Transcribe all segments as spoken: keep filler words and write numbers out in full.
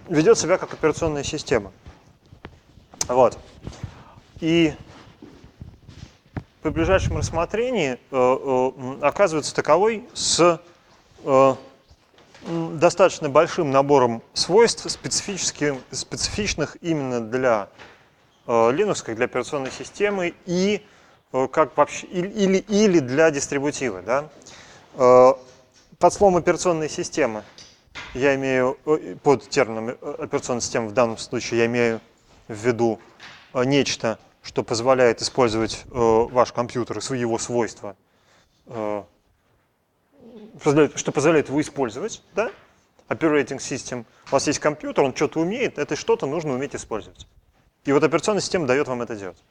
ведет себя как операционная система. Вот. И при ближайшем рассмотрении э, э, оказывается таковой с э, достаточно большим набором свойств, специфичных именно для э, Linux, как для операционной системы, и э, как вообще, или, или для дистрибутива. Да? Э, под словом операционная система я имею, под термином операционная система в данном случае я имею в виду э, нечто, что позволяет использовать э, ваш компьютер и свои его свойства, э, что позволяет его использовать, да? Operating System. У вас есть компьютер, он что-то умеет, это что-то нужно уметь использовать. И вот операционная система дает вам это делать.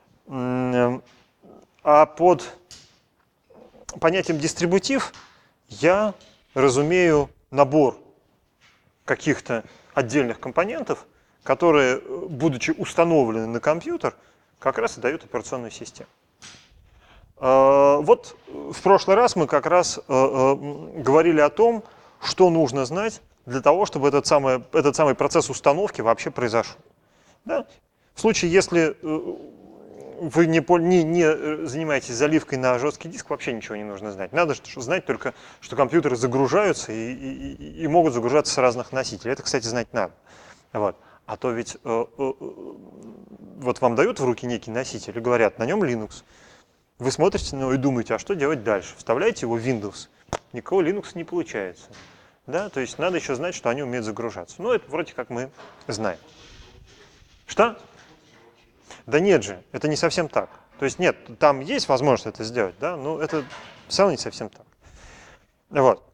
А под понятием дистрибутив я разумею набор каких-то отдельных компонентов, которые, будучи установлены на компьютер, как раз и дают операционную систему. Вот в прошлый раз мы как раз говорили о том, что нужно знать для того, чтобы этот самый, этот самый процесс установки вообще произошел. Да? В случае, если вы не, не, не занимаетесь заливкой на жесткий диск, вообще ничего не нужно знать. Надо знать только, что компьютеры загружаются и, и, и могут загружаться с разных носителей. Это, кстати, знать надо. Вот. А то ведь э, э, вот вам дают в руки некий носитель и говорят, на нем Linux. Вы смотрите на него и думаете, а что делать дальше? Вставляете его в Windows. Никакого Linux не получается. Да? То есть надо еще знать, что они умеют загружаться. Ну, это вроде как мы знаем. Что? Да нет же, это не совсем так. То есть нет, там есть возможность это сделать, да, но это все равно не совсем так. Вот.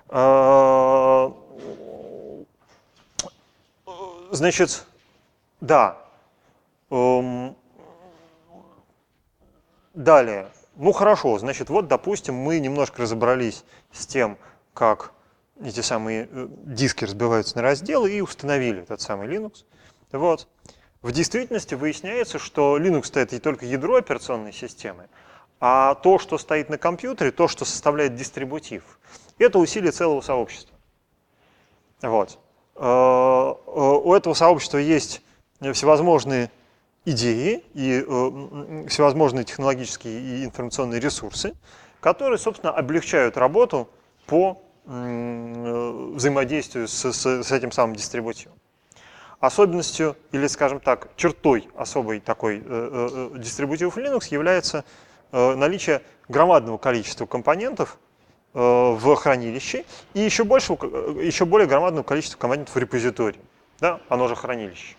Значит, да. Далее. Ну хорошо, значит, вот, допустим, мы немножко разобрались с тем, как эти самые диски разбиваются на разделы и установили этот самый Linux. Вот. В действительности выясняется, что Linux — это не только ядро операционной системы, а то, что стоит на компьютере, то, что составляет дистрибутив, это усилие целого сообщества. Вот. У этого сообщества есть всевозможные идеи и всевозможные технологические и информационные ресурсы, которые, собственно, облегчают работу по взаимодействию с, с, с этим самым дистрибутивом. Особенностью, или, скажем так, чертой особой такой э, э, дистрибутивов Linux является э, наличие громадного количества компонентов э, в хранилище и еще, больше, еще более громадного количества компонентов в репозитории. Да? Оно же хранилище.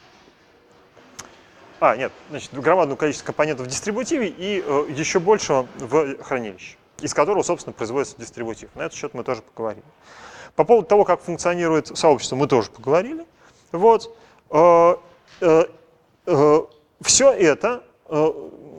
А, нет, значит, громадного количества компонентов в дистрибутиве и э, еще большего в хранилище, из которого, собственно, производится дистрибутив. На этот счет мы тоже поговорили. По поводу того, как функционирует сообщество, мы тоже поговорили. Вот. Э, э, э, все это, э,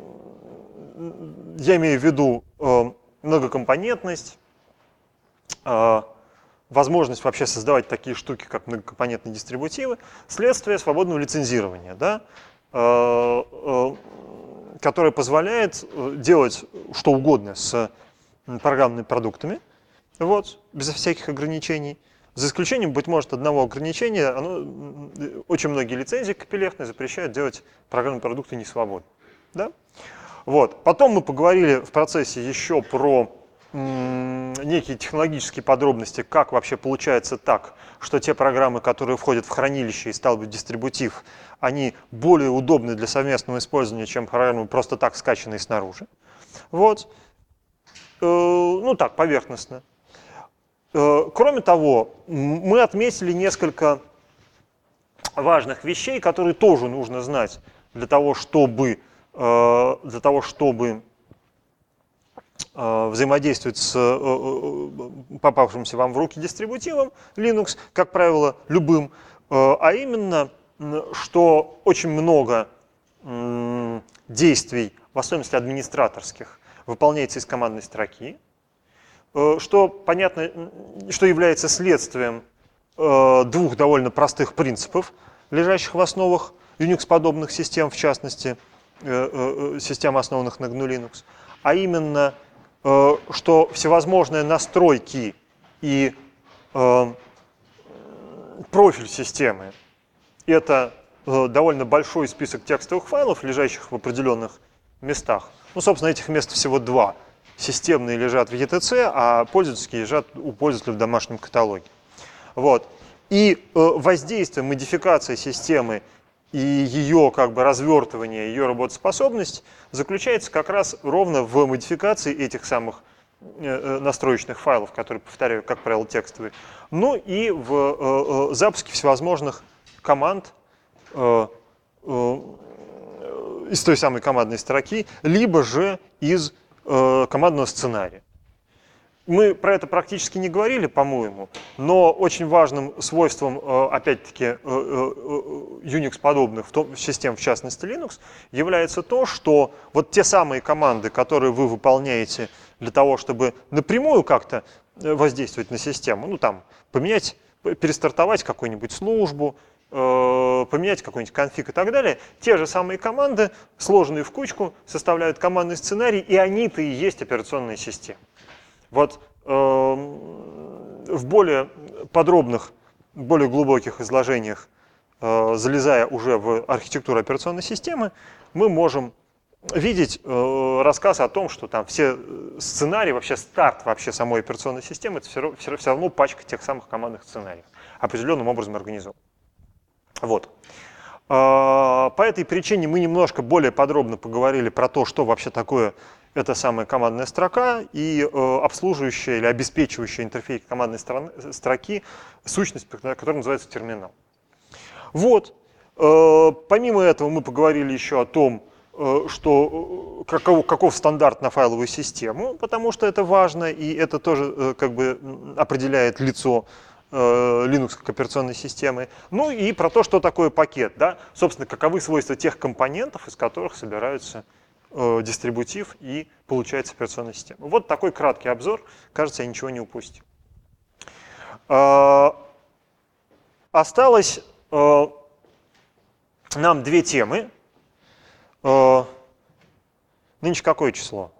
я имею в виду э, многокомпонентность, э, возможность вообще создавать такие штуки, как многокомпонентные дистрибутивы, следствие свободного лицензирования, да, э, э, которое позволяет делать что угодно с программными продуктами, вот, безо всяких ограничений. За исключением, быть может, одного ограничения, оно, очень многие лицензии копилектные запрещают делать программные продукты несвободно. Да? Вот. Потом мы поговорили в процессе еще про м, некие технологические подробности, как вообще получается так, что те программы, которые входят в хранилище и стал быть дистрибутив, они более удобны для совместного использования, чем программы просто так скачанные снаружи. Вот. Э, ну так, поверхностно. Кроме того, мы отметили несколько важных вещей, которые тоже нужно знать для того, чтобы, для того, чтобы взаимодействовать с попавшимся вам в руки дистрибутивом Linux, как правило, любым, а именно, что очень много действий, в особенности администраторских, выполняется из командной строки, что, понятно, что является следствием э, двух довольно простых принципов, лежащих в основах Unix-подобных систем, в частности, э, э, систем, основанных на гну Linux, а именно, э, что всевозможные настройки и э, профиль системы — это э, довольно большой список текстовых файлов, лежащих в определенных местах. Ну, собственно, этих мест всего два. Системные лежат в и ти си, а пользовательские лежат у пользователя в домашнем каталоге. Вот. И э, воздействие, модификация системы и ее как бы развертывание, ее работоспособность заключается как раз ровно в модификации этих самых э, настроечных файлов, которые, повторяю, как правило, текстовые, ну и в э, э, запуске всевозможных команд э, э, из той самой командной строки, либо же из э, командного сценария. Мы про это практически не говорили, по-моему, но очень важным свойством, опять-таки, Unix-подобных систем, в частности Linux, является то, что вот те самые команды, которые вы выполняете для того, чтобы напрямую как-то воздействовать на систему, ну там, поменять, перестартовать какую-нибудь службу, поменять какой-нибудь конфиг и так далее, те же самые команды, сложенные в кучку, составляют командный сценарий, и они-то и есть операционная система. Вот э, в более подробных, более глубоких изложениях, э, залезая уже в архитектуру операционной системы, мы можем видеть э, рассказ о том, что там все сценарии, вообще старт вообще самой операционной системы, это все, все, все равно пачка тех самых командных сценариев, определенным образом организован. Вот. Э, по этой причине мы немножко более подробно поговорили про то, что вообще такое это самая командная строка и э, обслуживающая или обеспечивающая интерфейс командной строки сущность, которая называется терминал. Вот. Э, помимо этого мы поговорили еще о том, э, что, каков, каков стандарт на файловую систему, потому что это важно, и это тоже э, как бы определяет лицо э, Linux как операционной системы. Ну и про то, что такое пакет. Да? Собственно, каковы свойства тех компонентов, из которых собираются дистрибутив и получается операционная система. Вот такой краткий обзор. Кажется, я ничего не упустил. Осталось нам две темы. Нынче какое число?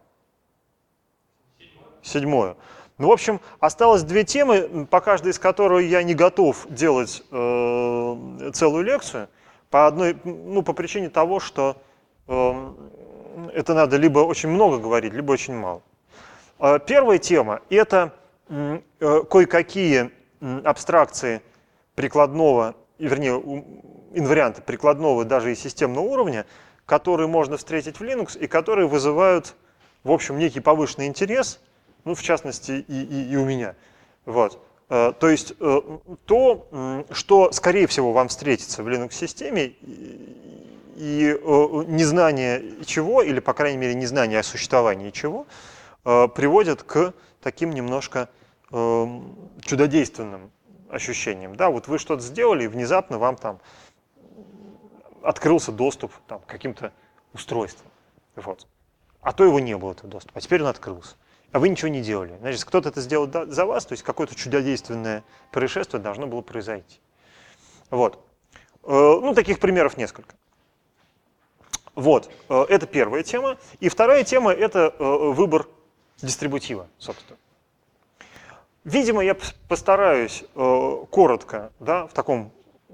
Седьмое. Ну, в общем, осталось две темы, по каждой из которых я не готов делать целую лекцию, по одной, ну, по причине того, что это надо либо очень много говорить, либо очень мало. Первая тема – это кое-какие абстракции прикладного, вернее, инварианты прикладного даже и системного уровня, которые можно встретить в Linux и которые вызывают, в общем, некий повышенный интерес, ну, в частности, и, и, и у меня. Вот. То есть то, что, скорее всего, вам встретится в Linux-системе, и незнание чего, или, по крайней мере, незнание о существовании чего, приводит к таким немножко чудодейственным ощущениям. Да, вот вы что-то сделали, и внезапно вам там открылся доступ там, к каким-то устройствам. Вот. А то его не было, этого доступа, а теперь он открылся. А вы ничего не делали. Значит, кто-то это сделал за вас, то есть какое-то чудодейственное происшествие должно было произойти. Вот. Ну, таких примеров несколько. Вот, это первая тема. И вторая тема – это выбор дистрибутива, собственно. Видимо, я постараюсь коротко, да, в таком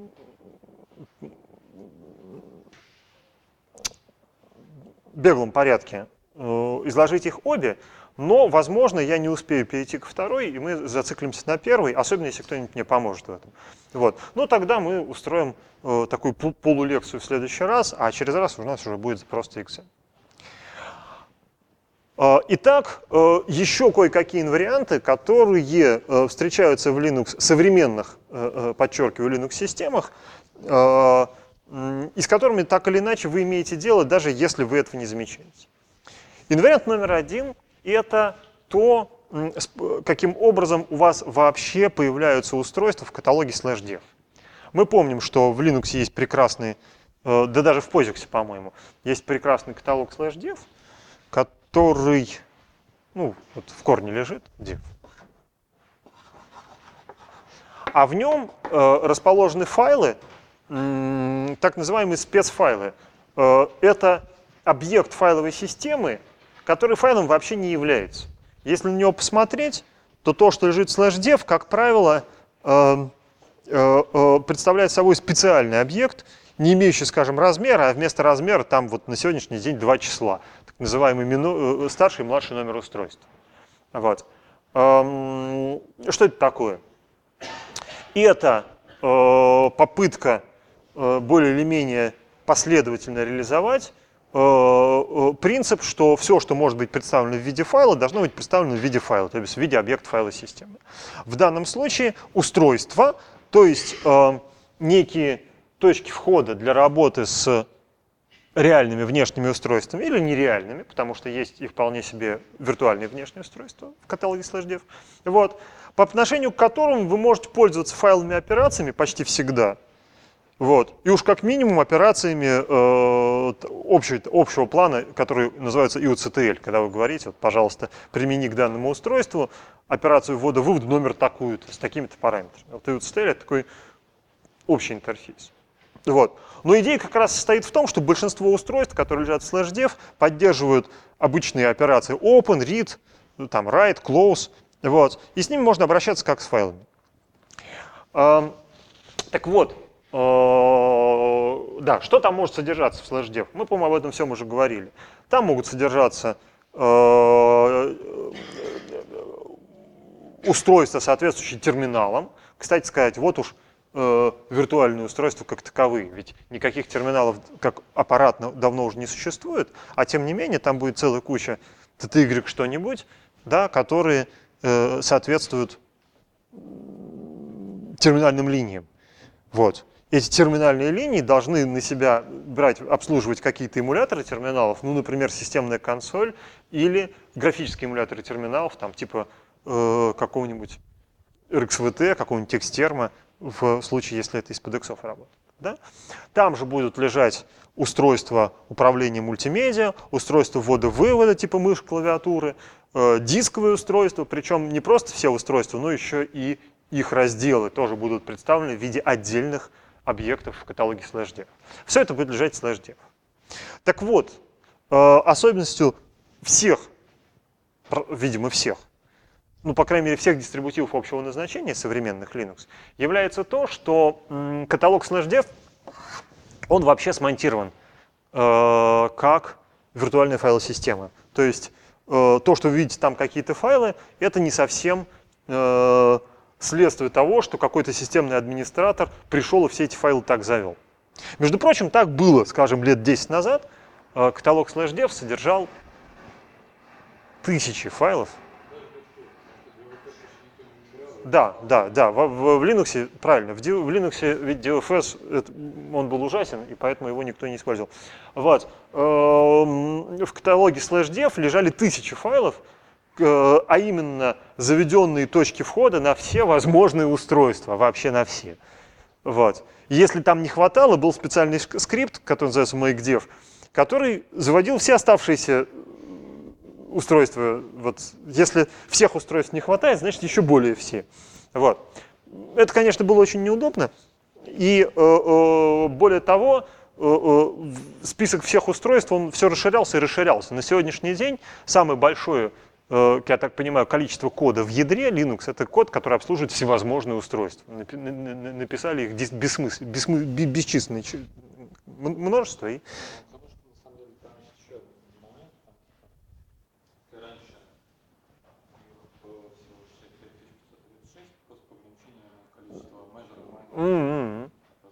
беглом порядке изложить их обе, но, возможно, я не успею перейти ко второй, и мы зациклимся на первой, особенно если кто-нибудь мне поможет в этом. Вот. Ну, тогда мы устроим э, такую полулекцию в следующий раз, а через раз у нас уже будет просто экзамен. Э, итак, э, еще кое-какие инварианты, которые э, встречаются в Linux, современных, э, подчеркиваю, Linux-системах, э, э, и с которыми так или иначе вы имеете дело, даже если вы этого не замечаете. Инвариант номер один – это то, каким образом у вас вообще появляются устройства в каталоге слэш дев. Мы помним, что в Linux есть прекрасный, да даже в POSIX, по-моему, есть прекрасный каталог слэш дев, который, ну, вот в корне лежит, dev. А в нем э, расположены файлы, э, так называемые спецфайлы. Э, это объект файловой системы, который файлом вообще не является. Если на него посмотреть, то то, что лежит в слэш дев, как правило, э, представляет собой специальный объект, не имеющий, скажем, размера, а вместо размера там вот на сегодняшний день два числа, так называемый мину, старший и младший номер устройства. Вот. Что это такое? Это попытка более или менее последовательно реализовать принцип, что все, что может быть представлено в виде файла, должно быть представлено в виде файла, то есть в виде объекта файла системы. В данном случае устройство, то есть некие точки входа для работы с реальными внешними устройствами или нереальными, потому что есть и вполне себе виртуальные внешние устройства в каталоге слэш-дев, вот, по отношению к которым вы можете пользоваться файловыми операциями почти всегда. Вот. И уж как минимум операциями э, общего, общего плана, которые называются ай о си ти эл, когда вы говорите, вот, пожалуйста, примени к данному устройству операцию ввода-вывода номер такую-то, с такими-то параметрами. Вот ай о си ти эл — это такой общий интерфейс. Вот. Но идея как раз состоит в том, что большинство устройств, которые лежат в слэш-дев, поддерживают обычные операции open, read, там, write, close, вот. И с ними можно обращаться как с файлами. А, так вот, а, да, что там может содержаться в слэш-дев? Мы, по-моему, об этом всем уже говорили. Там могут содержаться а, устройства, соответствующие терминалам. Кстати сказать, вот уж виртуальные устройства как таковые, ведь никаких терминалов как аппарат давно уже не существует, а тем не менее там будет целая куча ти ти игрек что-нибудь, да, которые э, соответствуют терминальным линиям. Вот. Эти терминальные линии должны на себя брать, обслуживать какие-то эмуляторы терминалов, ну, например, системная консоль или графические эмуляторы терминалов, там, типа э, какого-нибудь эр икс ви ти, какого-нибудь Xterm, в случае, если это из-под иксов работает. Да? Там же будут лежать устройства управления мультимедиа, устройства ввода-вывода типа мышь, клавиатуры, э, дисковые устройства, причем не просто все устройства, но еще и их разделы тоже будут представлены в виде отдельных объектов в каталоге слэш-дев. Все это будет лежать в слэш-дев. Так вот, э, особенностью всех, видимо всех, ну, по крайней мере, всех дистрибутивов общего назначения современных Linux, является то, что м, каталог слэш-дев, он вообще смонтирован э, как виртуальная файлосистема. То есть э, то, что вы видите там какие-то файлы, это не совсем э, следствие того, что какой-то системный администратор пришел и все эти файлы так завел. Между прочим, так было, скажем, лет десять назад. Э, каталог слэш-дев содержал тысячи файлов. Да, да, да, в, в, в Linux, правильно, в, в Linux ведь ди эф эс, это, он был ужасен, и поэтому его никто не использовал. Вот. В каталоге слэш-дев лежали тысячи файлов, а именно заведенные точки входа на все возможные устройства, вообще на все. Вот. Если там не хватало, был специальный скрипт, который называется makedev, который заводил все оставшиеся устройства. Вот. Если всех устройств не хватает, значит еще более все. Вот. Это, конечно, было очень неудобно. И э, э, более того, э, э, список всех устройств, он все расширялся и расширялся. На сегодняшний день самое большое, э, я так понимаю, количество кода в ядре Linux — это код, который обслуживает всевозможные устройства. Написали их бессмыс... Бессмы... бесчисленное множество. И... Mm-hmm.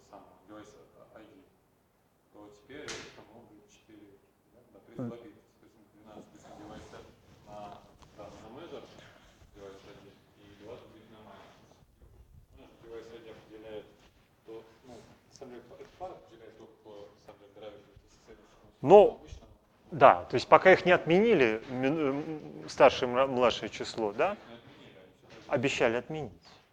Ну, да, то есть пока их не отменили, старшее и младшее число, да, обещали отменить.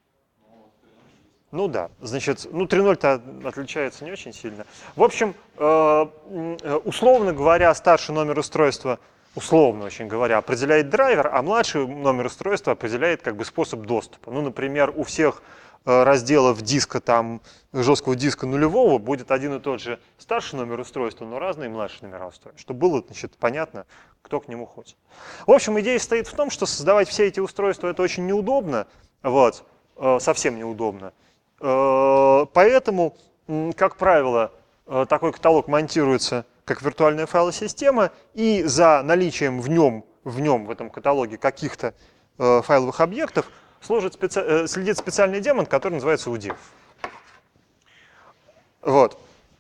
Ну да, значит, ну три ноль-то отличается не очень сильно. В общем, условно говоря, старший номер устройства, условно очень говоря, определяет драйвер, а младший номер устройства определяет как бы способ доступа. Ну, например, у всех разделов диска, там, жесткого диска нулевого будет один и тот же старший номер устройства, но разные младшие номера устройства, чтобы было, значит, понятно, кто к нему ходит. В общем, идея стоит в том, что создавать все эти устройства — это очень неудобно, вот, совсем неудобно. Поэтому, как правило, такой каталог монтируется как виртуальная файлосистема, и за наличием в нем, в нем, в этом каталоге каких-то файловых объектов служит специ... следит специальный демон, который называется удев. Вот.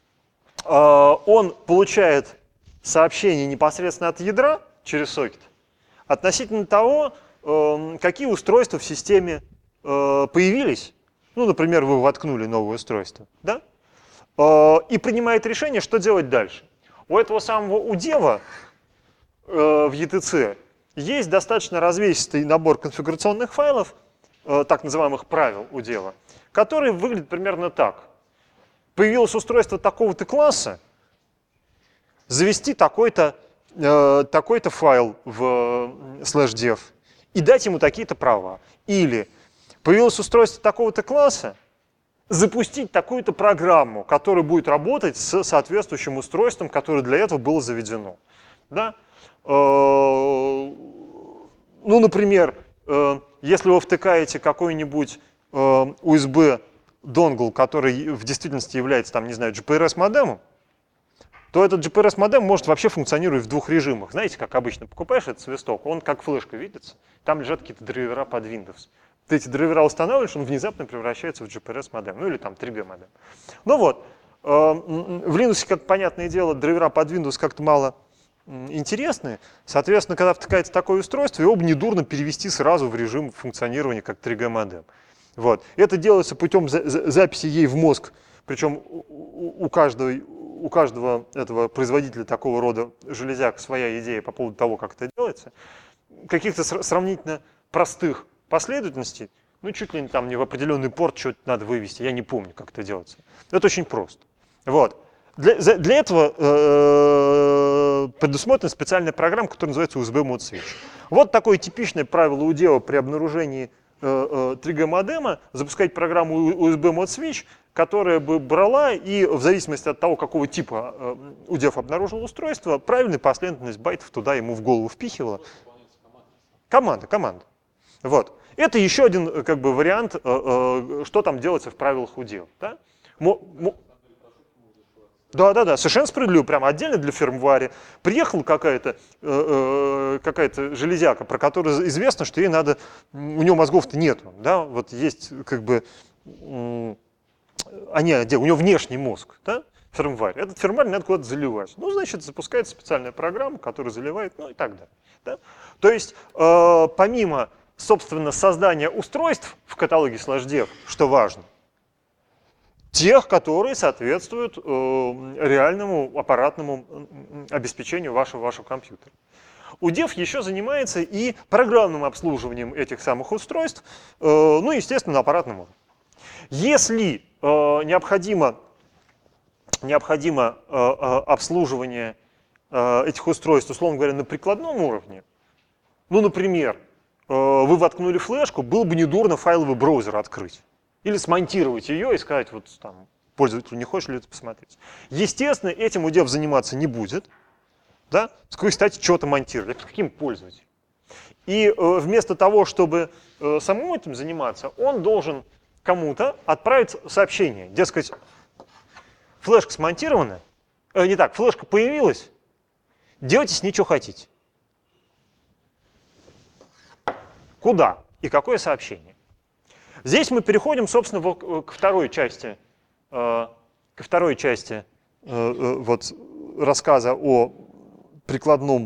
Он получает сообщение непосредственно от ядра через сокет относительно того, какие устройства в системе появились. Ну, например, вы воткнули новое устройство, да? И принимает решение, что делать дальше. У этого самого удева в и ти си есть достаточно развесистый набор конфигурационных файлов, так называемых правил удева, которые выглядят примерно так. Появилось устройство такого-то класса, завести такой-то э, такой-то файл в слэш дев и дать ему такие-то права. Или появилось устройство такого-то класса, запустить такую-то программу, которая будет работать с соответствующим устройством, которое для этого было заведено. Да? Ну, например, если вы втыкаете какой-нибудь ю эс би-донгл, который в действительности является, там, не знаю, джи пи ар эс-модемом, то этот джи пи ар эс-модем может вообще функционировать в двух режимах. Знаете, как обычно покупаешь этот свисток, он как флешка видится, там лежат какие-то драйвера под Windows. Ты эти драйвера устанавливаешь, он внезапно превращается в джи пи ар эс-модем, ну или там три би модем. Ну вот, в Linux, как понятное дело, драйвера под Windows как-то мало интересные. Соответственно, когда втыкается такое устройство, его бы недурно перевести сразу в режим функционирования как три джи модем. Вот. Это делается путем за за записи ей в мозг, причем у, у, каждого, у каждого этого производителя такого рода железяк своя идея по поводу того, как это делается. Каких-то сравнительно простых последовательностей, ну, чуть ли не там не в определенный порт что-то надо вывести, я не помню, как это делается. Это очень просто. Вот. Для, для этого э, предусмотрена специальная программа, которая называется ю эс би-Mod Switch. Вот такое типичное правило удева при обнаружении э, э, три джи модема: запускать программу ю эс би-Mod Switch, которая бы брала и в зависимости от того, какого типа э, удев обнаружил устройство, правильную последовательность байтов туда ему в голову впихивала. Команда, команда. Вот. Это еще один как бы вариант, э, э, что там делается в правилах удев. Да? Мо, мо... Да, да, да, совершенно справедливо, прямо отдельно для фирмвари. Приехала какая-то э, э, какая-то железяка, про которую известно, что ей надо, у нее мозгов-то нету, да, вот есть как бы, э, а не, у нее внешний мозг, да, фирмварь. Этот фирмварь надо куда-то заливать. Ну, значит, запускается специальная программа, которая заливает, ну и так далее. Да? То есть, э, помимо, собственно, создания устройств в каталоге слэш дев, что важно, тех, которые соответствуют э, реальному аппаратному обеспечению вашего, вашего компьютера. удев еще занимается и программным обслуживанием этих самых устройств, э, ну, естественно, на аппаратном уровне. Если э, необходимо, необходимо э, обслуживание э, этих устройств, условно говоря, на прикладном уровне, ну, например, э, вы воткнули флешку, было бы недурно файловый браузер открыть. Или смонтировать ее и сказать, вот там, пользователю, не хочешь ли это посмотреть. Естественно, этим удев заниматься не будет. Да? С какой стати что-то монтировать? Это каким пользователем? И э, вместо того, чтобы э, самому этим заниматься, он должен кому-то отправить сообщение. Дескать, флешка смонтирована, э, не так, флешка появилась, делайте с ней, что хотите. Куда и какое сообщение? Здесь мы переходим, собственно, к второй части, ко второй части вот, рассказа о прикладном,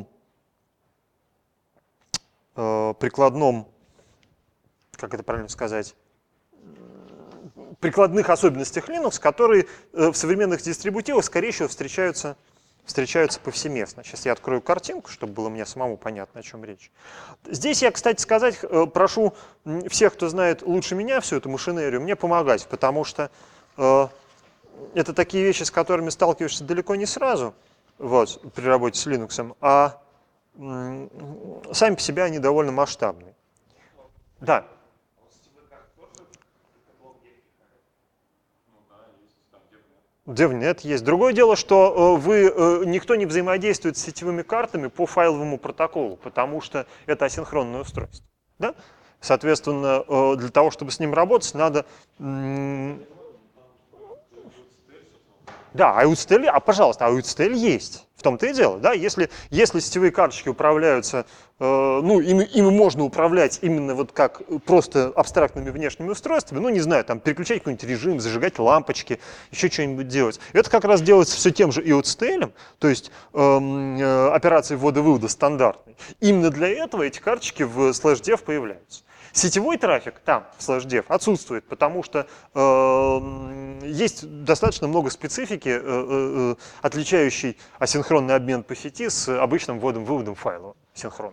прикладном, как это правильно сказать, прикладных особенностях Linux, которые в современных дистрибутивах, скорее всего, встречаются, встречаются повсеместно. Сейчас я открою картинку, чтобы было мне самому понятно, о чем речь. Здесь я, кстати сказать, прошу всех, кто знает лучше меня всю эту машинерию, мне помогать, потому что э, это такие вещи, с которыми сталкиваешься далеко не сразу, вот, при работе с Linux, а э, сами по себе они довольно масштабные. Да. DevNet есть. Другое дело, что вы, никто не взаимодействует с сетевыми картами по файловому протоколу, потому что это асинхронное устройство. Да? Соответственно, для того, чтобы с ним работать, надо... Да, ай о си ти эл, а пожалуйста, ай о си ти эл есть. В том-то и дело, да, если, если сетевые карточки управляются, э, ну, ими, ими можно управлять именно вот как просто абстрактными внешними устройствами, ну, не знаю, там, переключать какой-нибудь режим, зажигать лампочки, еще что-нибудь делать. Это как раз делается все тем же ай о си ти эл, то есть э, э, операции ввода-вывода стандартной. Именно для этого эти карточки в слэш-дев появляются. Сетевой трафик там, в слэш-дев, отсутствует, потому что э, есть достаточно много специфики, э, э, отличающей асинхронный обмен по сети с обычным вводом-выводом файлов синхрон.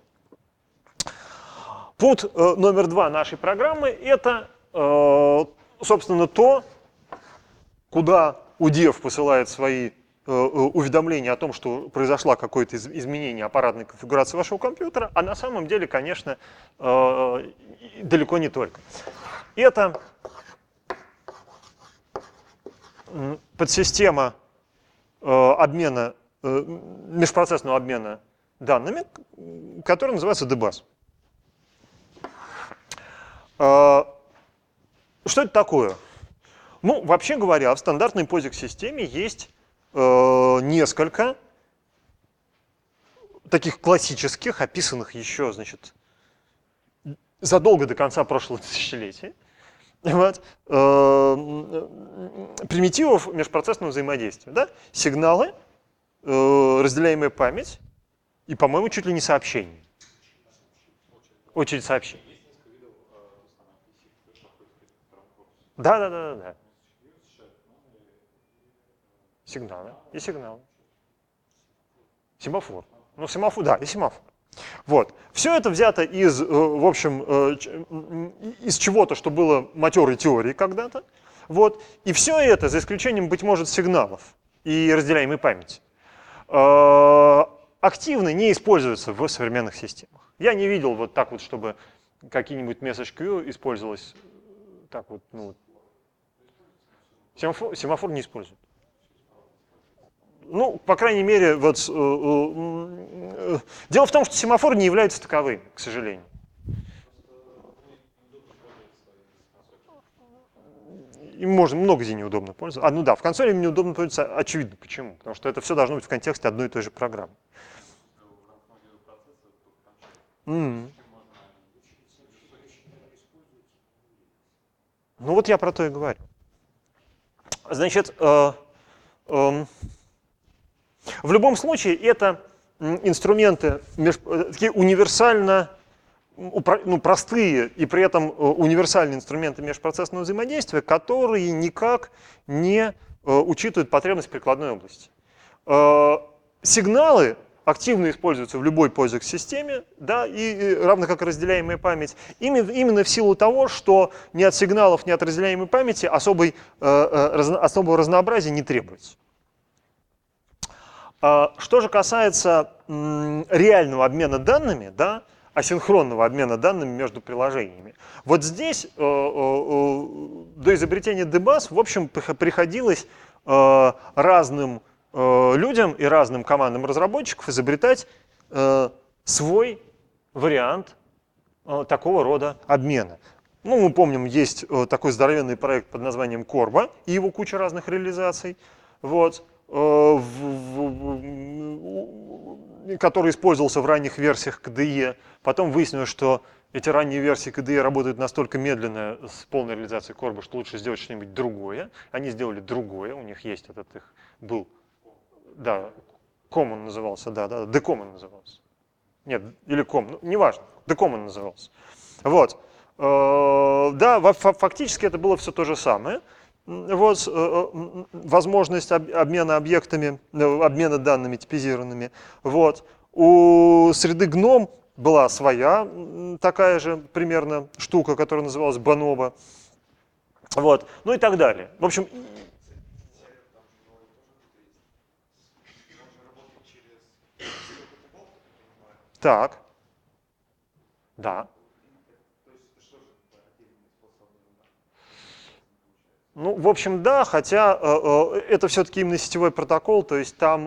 Пункт э, номер два нашей программы – это, э, собственно, то, куда удев посылает свои э, уведомления о том, что произошло какое-то из, изменение аппаратной конфигурации вашего компьютера, а на самом деле, конечно, э, далеко не только. Это подсистема э, обмена, э, межпроцессного обмена данными, которая называется дбас. Э, что это такое? Ну, вообще говоря, в стандартной позикс-системе есть э, несколько таких классических, описанных еще, значит, задолго до конца прошлого тысячелетия, вот, э, примитивов межпроцессного взаимодействия. Да? Сигналы, э, разделяемая память и, по-моему, чуть ли не сообщения. Очередь сообщений. Да, да, да, да. Сигналы и сигналы. Семафор. Ну, семафор, да, и семафор. Вот. Все это взято из, в общем, из чего-то, что было матерой теорией когда-то. Вот. И все это, за исключением, быть может, сигналов и разделяемой памяти, активно не используется в современных системах. Я не видел вот так вот, чтобы какие-нибудь message queue использовалось так вот, ну, семафор, семафор не используют. Ну, по крайней мере, вот, э, э, э, дело в том, что семафоры не являются таковыми, к сожалению. Им можно много где неудобно пользоваться. А, ну да, в консоли им неудобно пользоваться, очевидно, почему. Потому что это все должно быть в контексте одной и той же программы. Mm. Ну вот я про то и говорю. Значит, э, э, в любом случае, это инструменты такие универсально, ну, простые и при этом универсальные инструменты межпроцессного взаимодействия, которые никак не учитывают потребность прикладной области. Сигналы активно используются в любой POSIX-системе, да, и равно как и разделяемая память, именно в силу того, что ни от сигналов, ни от разделяемой памяти особой, особого разнообразия не требуется. Что же касается реального обмена данными, да, асинхронного обмена данными между приложениями, вот здесь до изобретения дбас, в общем, приходилось разным людям и разным командам разработчиков изобретать свой вариант такого рода обмена. Ну, мы помним, есть такой здоровенный проект под названием Корба и его куча разных реализаций. Вот. Который использовался в ранних версиях ка дэ и. Потом выяснилось, что эти ранние версии ка дэ и работают настолько медленно с полной реализацией Корба, что лучше сделать что-нибудь другое. Они сделали другое, у них есть этот их был, да, Common назывался, да, да, D-Common назывался. Нет, или Com, ну, неважно, D-Common назывался. Вот. Да, фактически это было все то же самое. Вот, возможность обмена объектами, обмена данными типизированными. Вот. У среды гном была своя такая же примерно штука, которая называлась Bonobo. Вот. Ну и так далее. В общем, так. Да. Ну, в общем, да, хотя э, э, это все-таки именно сетевой протокол, то есть там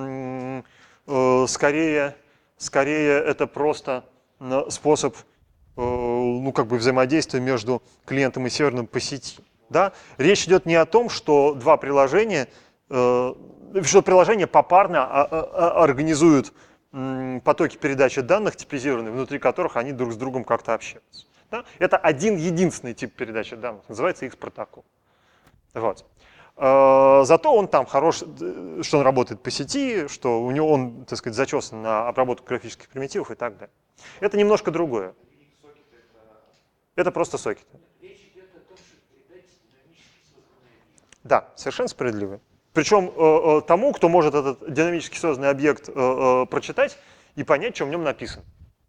э, э, скорее, скорее это просто способ ну, как бы взаимодействия между клиентом и сервером по сети. Да? Речь идет не о том, что два приложения, что приложения попарно организуют потоки передачи данных типизированные, внутри которых они друг с другом как-то общаются. Да? Это один единственный тип передачи данных, называется X-протокол. Вот. Зато он там хорош, что он работает по сети, что у него он, так сказать, зачесан на обработку графических примитивов и так далее. Это немножко другое. Это просто сокеты. Да, совершенно справедливо. Причем э, э, тому, кто может этот динамически созданный объект э, э, прочитать и понять, что в нем написано.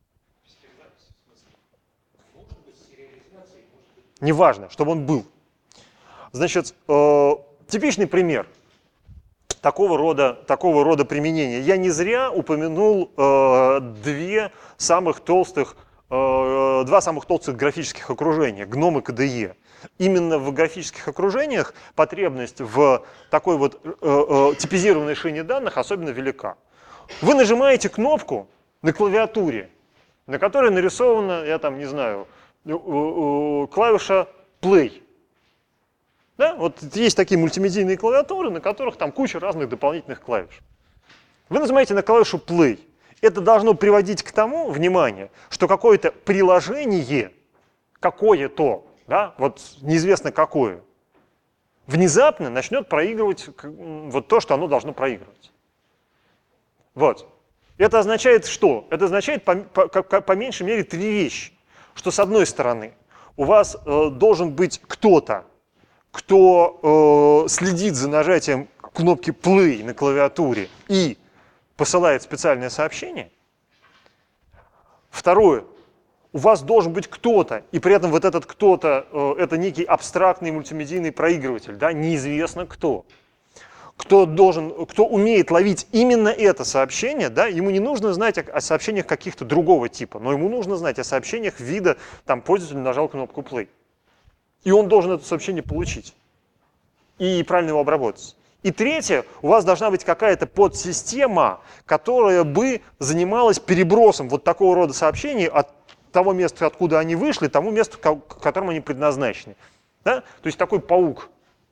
Неважно, чтобы он был. Значит, э, типичный пример такого рода, такого рода применения. Я не зря упомянул э, две самых толстых, э, два самых толстых графических окружения, гном и ка дэ е. Именно в графических окружениях потребность в такой вот э, э, типизированной шине данных особенно велика. Вы нажимаете кнопку на клавиатуре, на которой нарисована, я там не знаю, э, э, клавиша play. Да? Вот есть такие мультимедийные клавиатуры, на которых там куча разных дополнительных клавиш. Вы нажимаете на клавишу play. Это должно приводить к тому, внимание, что какое-то приложение, какое-то, да, вот неизвестно какое, внезапно начнет проигрывать вот то, что оно должно проигрывать. Вот. Это означает что? Это означает по, по, по меньшей мере три вещи. Что с одной стороны у вас э, должен быть кто-то, кто э, следит за нажатием кнопки play на клавиатуре и посылает специальное сообщение. Второе. У вас должен быть кто-то, и при этом вот этот кто-то, э, это некий абстрактный мультимедийный проигрыватель, да, неизвестно кто. Кто должен, кто умеет ловить именно это сообщение, да, ему не нужно знать о, о сообщениях каких-то другого типа, но ему нужно знать о сообщениях вида, там, пользователь нажал кнопку play. И он должен это сообщение получить и правильно его обработать. И третье, у вас должна быть какая-то подсистема, которая бы занималась перебросом вот такого рода сообщений от того места, откуда они вышли, тому месту, к которому они предназначены. Да? То есть такой паук.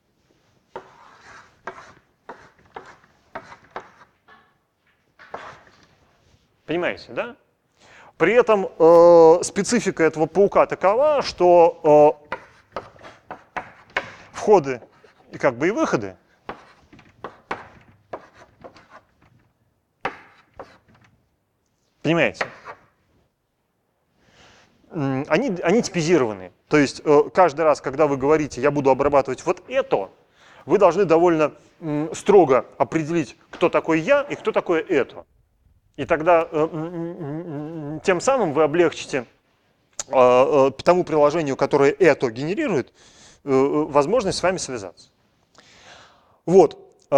Понимаете, да? При этом э, специфика этого паука такова, что э, входы и как бы и выходы понимаете? Они, они типизированы. То есть каждый раз, когда вы говорите, я буду обрабатывать вот это, вы должны довольно строго определить, кто такой я и кто такое это. И тогда тем самым вы облегчите тому приложению, которое это генерирует, возможность с вами связаться. Вот.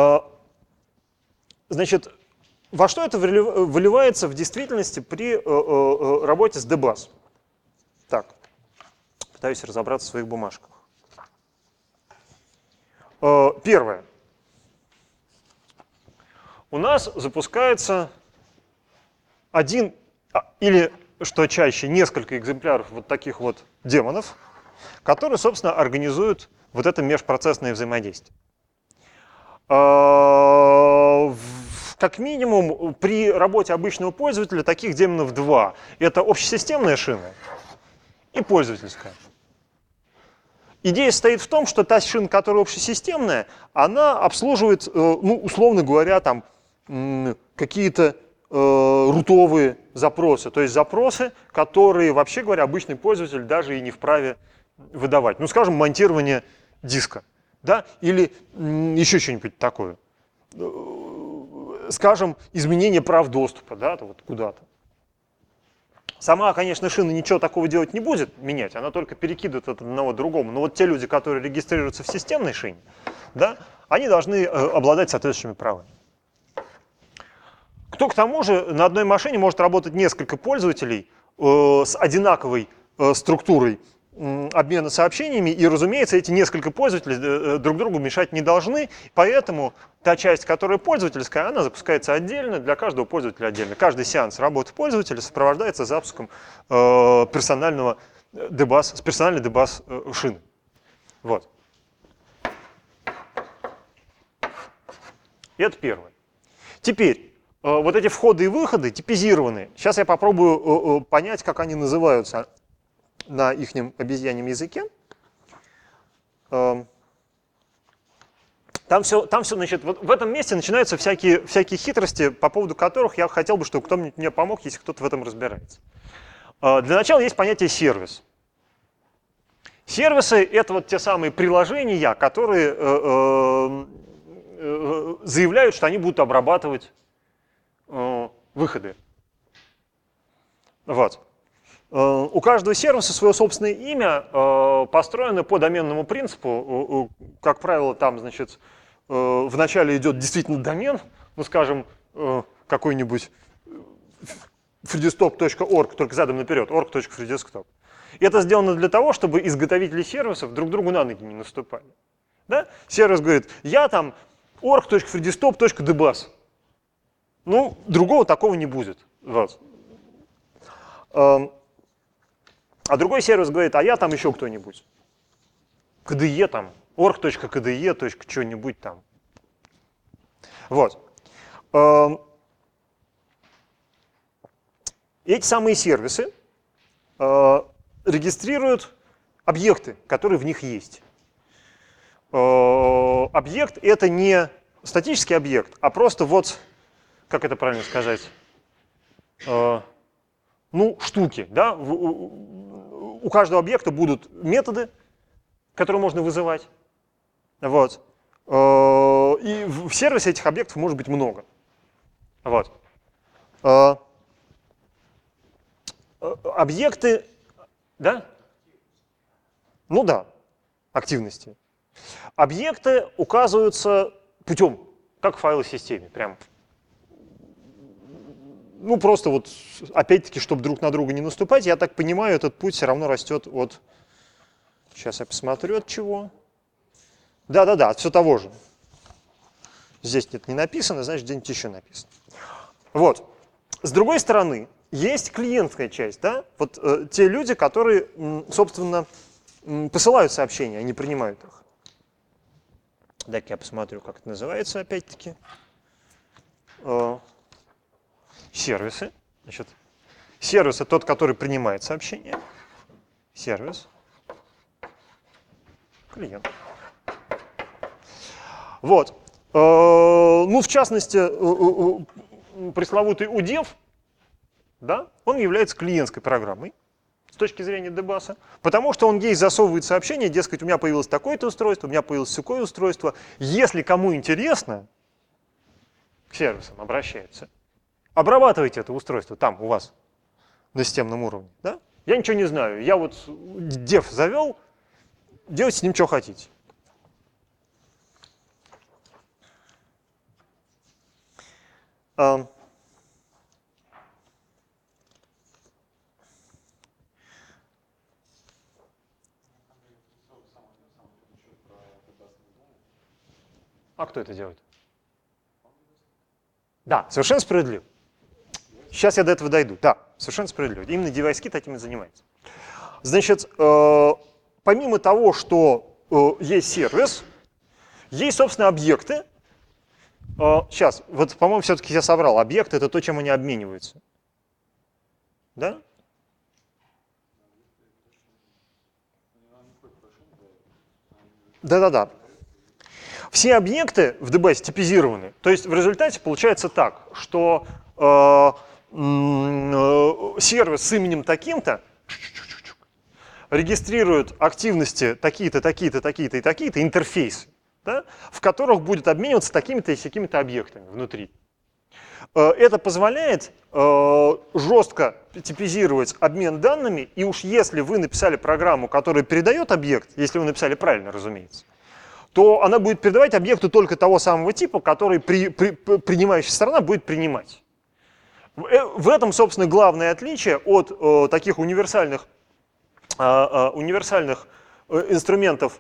Значит, во что это выливается в действительности при работе с dbus? Так, пытаюсь разобраться в своих бумажках. Первое. У нас запускается один или, что чаще, несколько экземпляров вот таких вот демонов, которые, собственно, организуют вот это межпроцессное взаимодействие. Как минимум, при работе обычного пользователя таких демонов два. Это общесистемная шина и пользовательская. Идея состоит в том, что та шина, которая общесистемная, она обслуживает, ну, условно говоря, там какие-то рутовые запросы. То есть запросы, которые, вообще говоря, обычный пользователь даже и не вправе выдавать. Ну, скажем, монтирование диска, да, или еще что-нибудь такое. Скажем, изменение прав доступа, да, вот куда-то. Сама, конечно, шина ничего такого делать не будет, менять, она только перекидывает от одного к другому. Но вот те люди, которые регистрируются в системной шине, да, они должны обладать соответствующими правами. Кто к тому же на одной машине может работать несколько пользователей э, с одинаковой э, структурой обмена сообщениями, и, разумеется, эти несколько пользователей друг другу мешать не должны, поэтому та часть, которая пользовательская, она запускается отдельно, для каждого пользователя отдельно. Каждый сеанс работы пользователя сопровождается запуском э, персонального дебаз, с персональной дебаз э, шины. Вот. Это первое. Теперь, э, вот эти входы и выходы типизированы. Сейчас я попробую э, э, понять, как они называются на их обезьяньем языке. Там все, там все, значит, вот в этом месте начинаются всякие, всякие хитрости, по поводу которых я хотел бы, чтобы кто-нибудь мне помог, если кто-то в этом разбирается. Для начала есть понятие сервис. Сервисы — это вот те самые приложения, которые заявляют, что они будут обрабатывать выходы. Вот. У каждого сервиса свое собственное имя, построено по доменному принципу. Как правило, там, значит, вначале идет действительно домен, ну, скажем, какой-нибудь freedesktop точка орг, только задом наперед, org точка freedesktop. И это сделано для того, чтобы изготовители сервисов друг другу на ноги не наступали. Да? Сервис говорит, я там org точка freedesktop точка debug. Ну, другого такого не будет. Вот. А другой сервис говорит, а я там еще кто-нибудь. ка дэ и там, org точка ка дэ и точка что-нибудь там. Вот. Эти самые сервисы регистрируют объекты, которые в них есть. Объект — это не статический объект, а просто вот, как это правильно сказать, ну, штуки, да? У каждого объекта будут методы, которые можно вызывать. Вот. И в сервисе этих объектов может быть много. Вот. Объекты, да? Ну да, активности. Объекты указываются путем, как в файловой системе, прям. Ну, просто вот, опять-таки, чтобы друг на друга не наступать, я так понимаю, этот путь все равно растет от... Сейчас я посмотрю, от чего. Да-да-да, от все того же. Здесь это не написано, значит, где-нибудь еще написано. Вот. С другой стороны, есть клиентская часть, да? Вот э, те люди, которые, собственно, посылают сообщения, они принимают их. Дай-ка я посмотрю, как это называется, опять-таки. Э, сервисы. Значит, сервис — это тот, который принимает сообщение. Сервис. Клиент. Вот. Э, ну, в частности, э, э, пресловутый удев, да, он является клиентской программой с точки зрения дебаса, потому что он ей засовывает сообщение, дескать, у меня появилось такое-то устройство, у меня появилось такое устройство. Если кому интересно, к сервисам обращается. Обрабатывайте это устройство там у вас на системном уровне. Да? Я ничего не знаю. Я вот дев завел, делайте с ним что хотите. А, а кто это делает? Да, совершенно справедливо. Сейчас я до этого дойду. Да, совершенно справедливо. Именно DeviceKit этим и занимается. Значит, э, помимо того, что э, есть сервис, есть, собственно, объекты. Э, сейчас, вот, по-моему, все-таки я соврал. Объекты — это то, чем они обмениваются. Да? Да-да-да. Все объекты в дэ бэ эс типизированы. То есть в результате получается так, что э, э, сервис с именем таким-то регистрирует активности такие-то, такие-то, такие-то и такие-то, интерфейсы, да, в которых будет обмениваться такими-то и такими-то объектами внутри. Э, это позволяет э, жестко типизировать обмен данными, и уж если вы написали программу, которая передает объект, если вы написали правильно, разумеется, то она будет передавать объекты только того самого типа, который при, при, принимающая сторона будет принимать. В, в этом, собственно, главное отличие от э, таких универсальных универсальных инструментов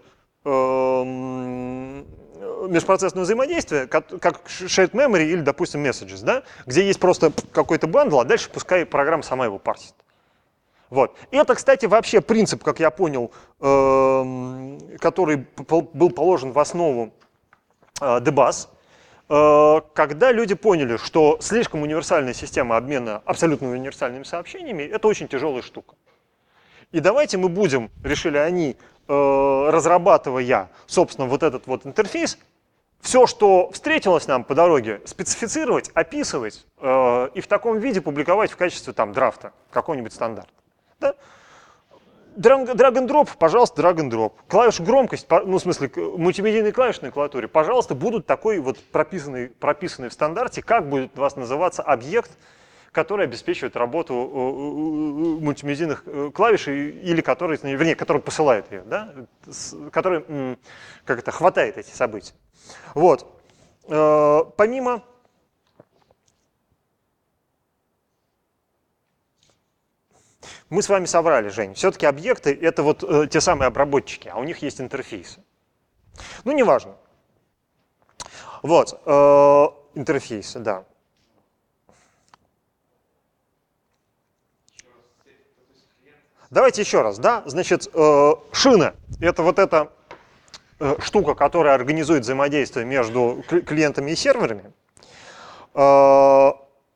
межпроцессного взаимодействия, как shared memory или, допустим, messages, да, где есть просто какой-то бандл, а дальше пускай программа сама его парсит. Вот. И это, кстати, вообще принцип, как я понял, который был положен в основу дебаз, когда люди поняли, что слишком универсальная система обмена абсолютно универсальными сообщениями – это очень тяжелая штука. И давайте мы будем, решили они, разрабатывая, собственно, вот этот вот интерфейс, все, что встретилось нам по дороге, специфицировать, описывать и в таком виде публиковать в качестве там драфта, какой-нибудь стандарт. Да? Drag and drop, пожалуйста, drag and drop. Клавиша громкость, ну, в смысле, мультимедийные клавиши на клавиатуре, пожалуйста, будут такой вот прописанный, прописанный в стандарте, как будет у вас называться объект, который обеспечивает работу мультимедийных клавиш или который, вернее, который посылает ее, да? Который, как это, хватает эти события. Вот. Помимо мы с вами соврали, Жень. Все-таки объекты — это вот э, те самые обработчики, а у них есть интерфейсы. Ну, неважно. Вот, э, интерфейсы, да. Давайте еще раз, да? Значит, э, шина — это вот эта э, штука, которая организует взаимодействие между клиентами и серверами. Э,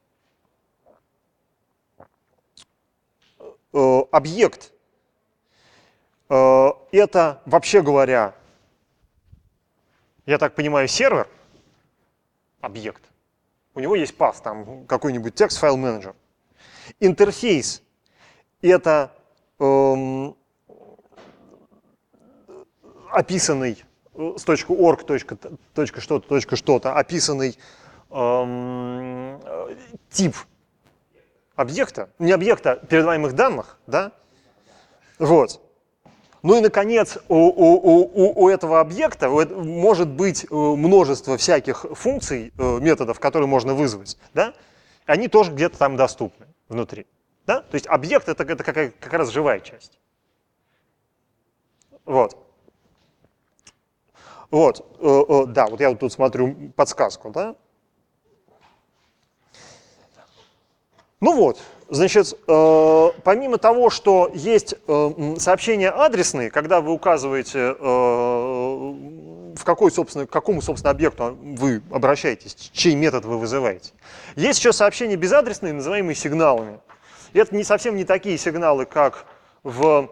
Объект – это, вообще говоря, я так понимаю, сервер, объект. У него есть пас, там какой-нибудь текст файл менеджер. Интерфейс – это эм, описанный с .org, точка что-то, точка что-то, описанный эм, тип объекта, не объекта, передаваемых данных, да? Вот. Ну и, наконец, у, у, у, у этого объекта может быть множество всяких функций, методов, которые можно вызвать, да? Они тоже где-то там доступны внутри, да? То есть объект — это, это как, как раз живая часть. Вот. Вот, да, вот я вот тут смотрю подсказку, да? Ну вот, значит, э, помимо того, что есть э, сообщения адресные, когда вы указываете, э, в какой, собственно, к какому, собственно, объекту вы обращаетесь, чей метод вы вызываете, есть еще сообщения безадресные, называемые сигналами. И это не совсем не такие сигналы, как в,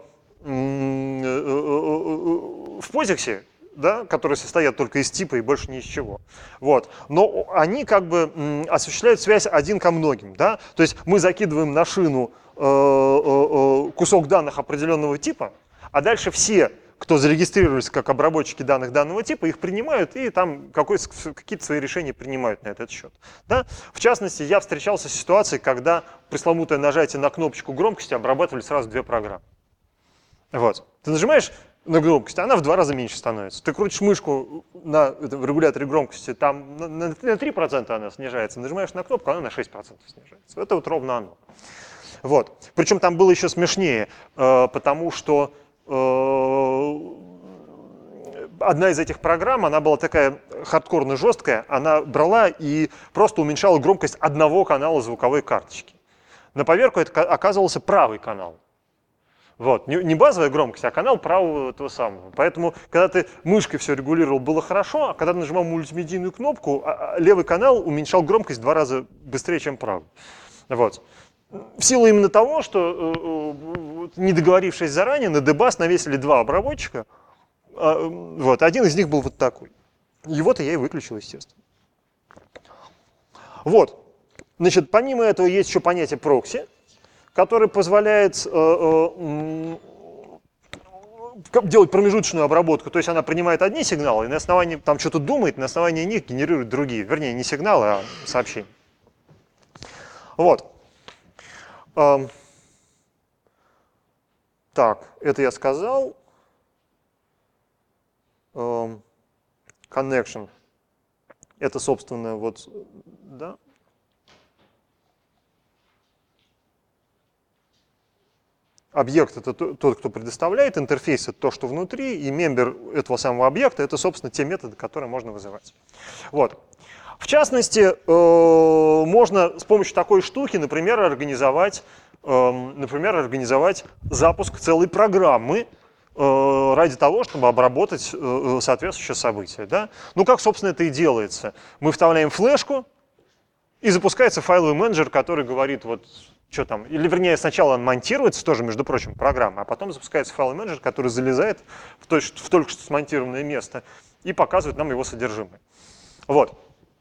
в позиксе, да, которые состоят только из типа и больше ни из чего. Вот. Но они как бы м, осуществляют связь один ко многим. Да? То есть мы закидываем на шину э, э, кусок данных определенного типа, а дальше все, кто зарегистрировались как обработчики данных данного типа, их принимают и там какие-то свои решения принимают на этот счет. Да? В частности, я встречался с ситуацией, когда пресловутое нажатие на кнопочку громкости обрабатывали сразу две программы. Вот. Ты нажимаешь на громкость, она в два раза меньше становится. Ты крутишь мышку на в регуляторе громкости, там на, на три процента она снижается, нажимаешь на кнопку, она на шесть процентов снижается. Это вот ровно оно. Вот. Причем там было еще смешнее, э, потому что э, одна из этих программ, она была такая хардкорно жесткая, она брала и просто уменьшала громкость одного канала звуковой карточки. На поверку это оказывался правый канал. Вот. Не базовая громкость, а канал правого этого самого. Поэтому, когда ты мышкой все регулировал, было хорошо, а когда ты нажимал мультимедийную кнопку, левый канал уменьшал громкость в два раза быстрее, чем правый. Вот. В силу именно того, что, не договорившись заранее, на дебаз навесили два обработчика. Вот. Один из них был вот такой. Его-то я и выключил, естественно. Вот. Значит, помимо этого есть еще понятие прокси, который позволяет э, э, делать промежуточную обработку. То есть она принимает одни сигналы и на основании, там что-то думает, на основании них генерирует другие. Вернее, не сигналы, а сообщения. Вот. Эм. Так, это я сказал. Эм. Connection. Это, собственно, вот, да. Объект — это тот, кто предоставляет, интерфейс — это то, что внутри, и мембер этого самого объекта — это, собственно, те методы, которые можно вызывать. Вот. В частности, можно с помощью такой штуки, например, организовать, например, организовать запуск целой программы ради того, чтобы обработать соответствующее событие. Да? Ну, как, собственно, это и делается. Мы вставляем флешку, и запускается файловый менеджер, который говорит, вот, что там, или, вернее, сначала он монтируется, тоже, между прочим, программа, а потом запускается файловый менеджер, который залезает в, то, в только что смонтированное место и показывает нам его содержимое. Вот.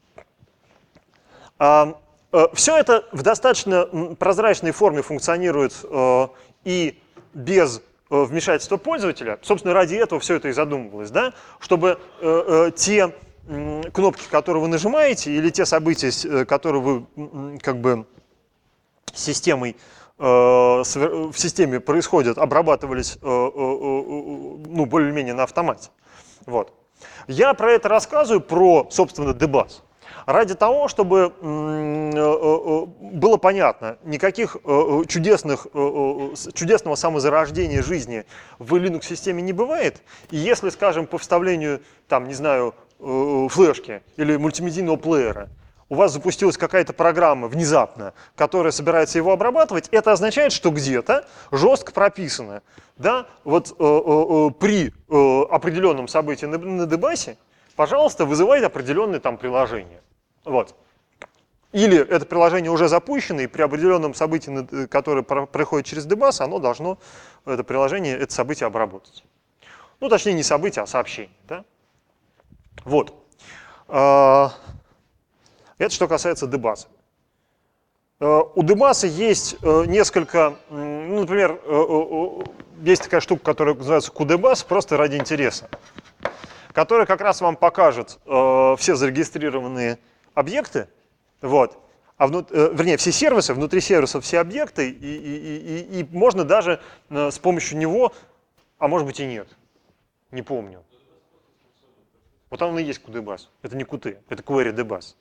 А, а, все это в достаточно прозрачной форме функционирует а, и без а, вмешательства пользователя. Собственно, ради этого все это и задумывалось, да? Чтобы а, а, те а, кнопки, которые вы нажимаете, или те события, которые вы как бы системой, э, в системе происходят, обрабатывались э, э, э, ну, более-менее на автомате. Вот. Я про это рассказываю, про, собственно, дебаз, ради того, чтобы э, э, было понятно, никаких э, чудесных, э, чудесного самозарождения жизни в Linux-системе не бывает. И если, скажем, по вставлению, там, не знаю, э, флешки или мультимедийного плеера, у вас запустилась какая-то программа внезапно, которая собирается его обрабатывать, это означает, что где-то жестко прописано, да, вот э, э, при э, определенном событии на, на дебасе, пожалуйста, вызывайте определенные там приложения. Вот. Или это приложение уже запущено, и при определенном событии, которое проходит через дебас, оно должно, это приложение, это событие обработать. Ну, точнее, не событие, а сообщение. Да? Вот. Это что касается дебаза. У дебаза есть несколько, ну, например, есть такая штука, которая называется кудебаз, просто ради интереса, которая как раз вам покажет все зарегистрированные объекты, вот, а внут, вернее, все сервисы, внутри сервисов все объекты, и, и, и, и можно даже с помощью него, а может быть и нет, не помню. Вот он и есть кудебаз, это не куты, это query debaz.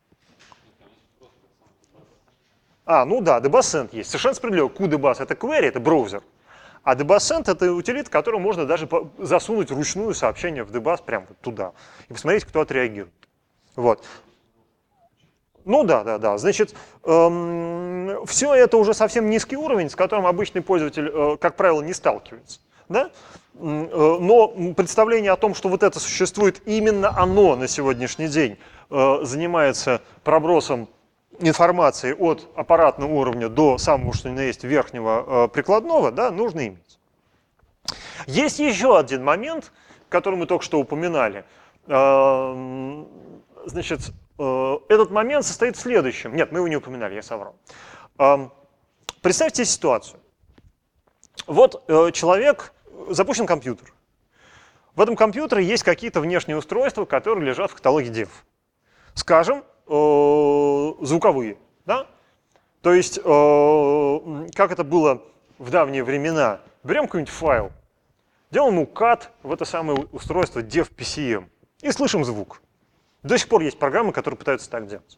А, ну да, debaz-send есть. Совершенно справедливо. Q-debaz — это query, это браузер. А debaz-send — это утилит, который можно даже засунуть вручную сообщение в debaz прямо вот туда и посмотреть, кто отреагирует. Вот. Ну да, да, да. Значит, эм, все это уже совсем низкий уровень, с которым обычный пользователь, э, как правило, не сталкивается. Да? Но представление о том, что вот это существует, именно оно на сегодняшний день э, занимается пробросом информации от аппаратного уровня до самого, что ни на есть, верхнего э, прикладного, да, нужно иметь. Есть еще один момент, который мы только что упоминали. Э, значит, э, этот момент состоит в следующем. Нет, мы его не упоминали, я соврал. Э, представьте ситуацию. Вот э, человек, запущен компьютер. В этом компьютере есть какие-то внешние устройства, которые лежат в каталоге dev. Скажем, звуковые, да? То есть, как это было в давние времена, берем какой-нибудь файл, делаем ему cut в это самое устройство dev.pcm и слышим звук. До сих пор есть программы, которые пытаются так делать.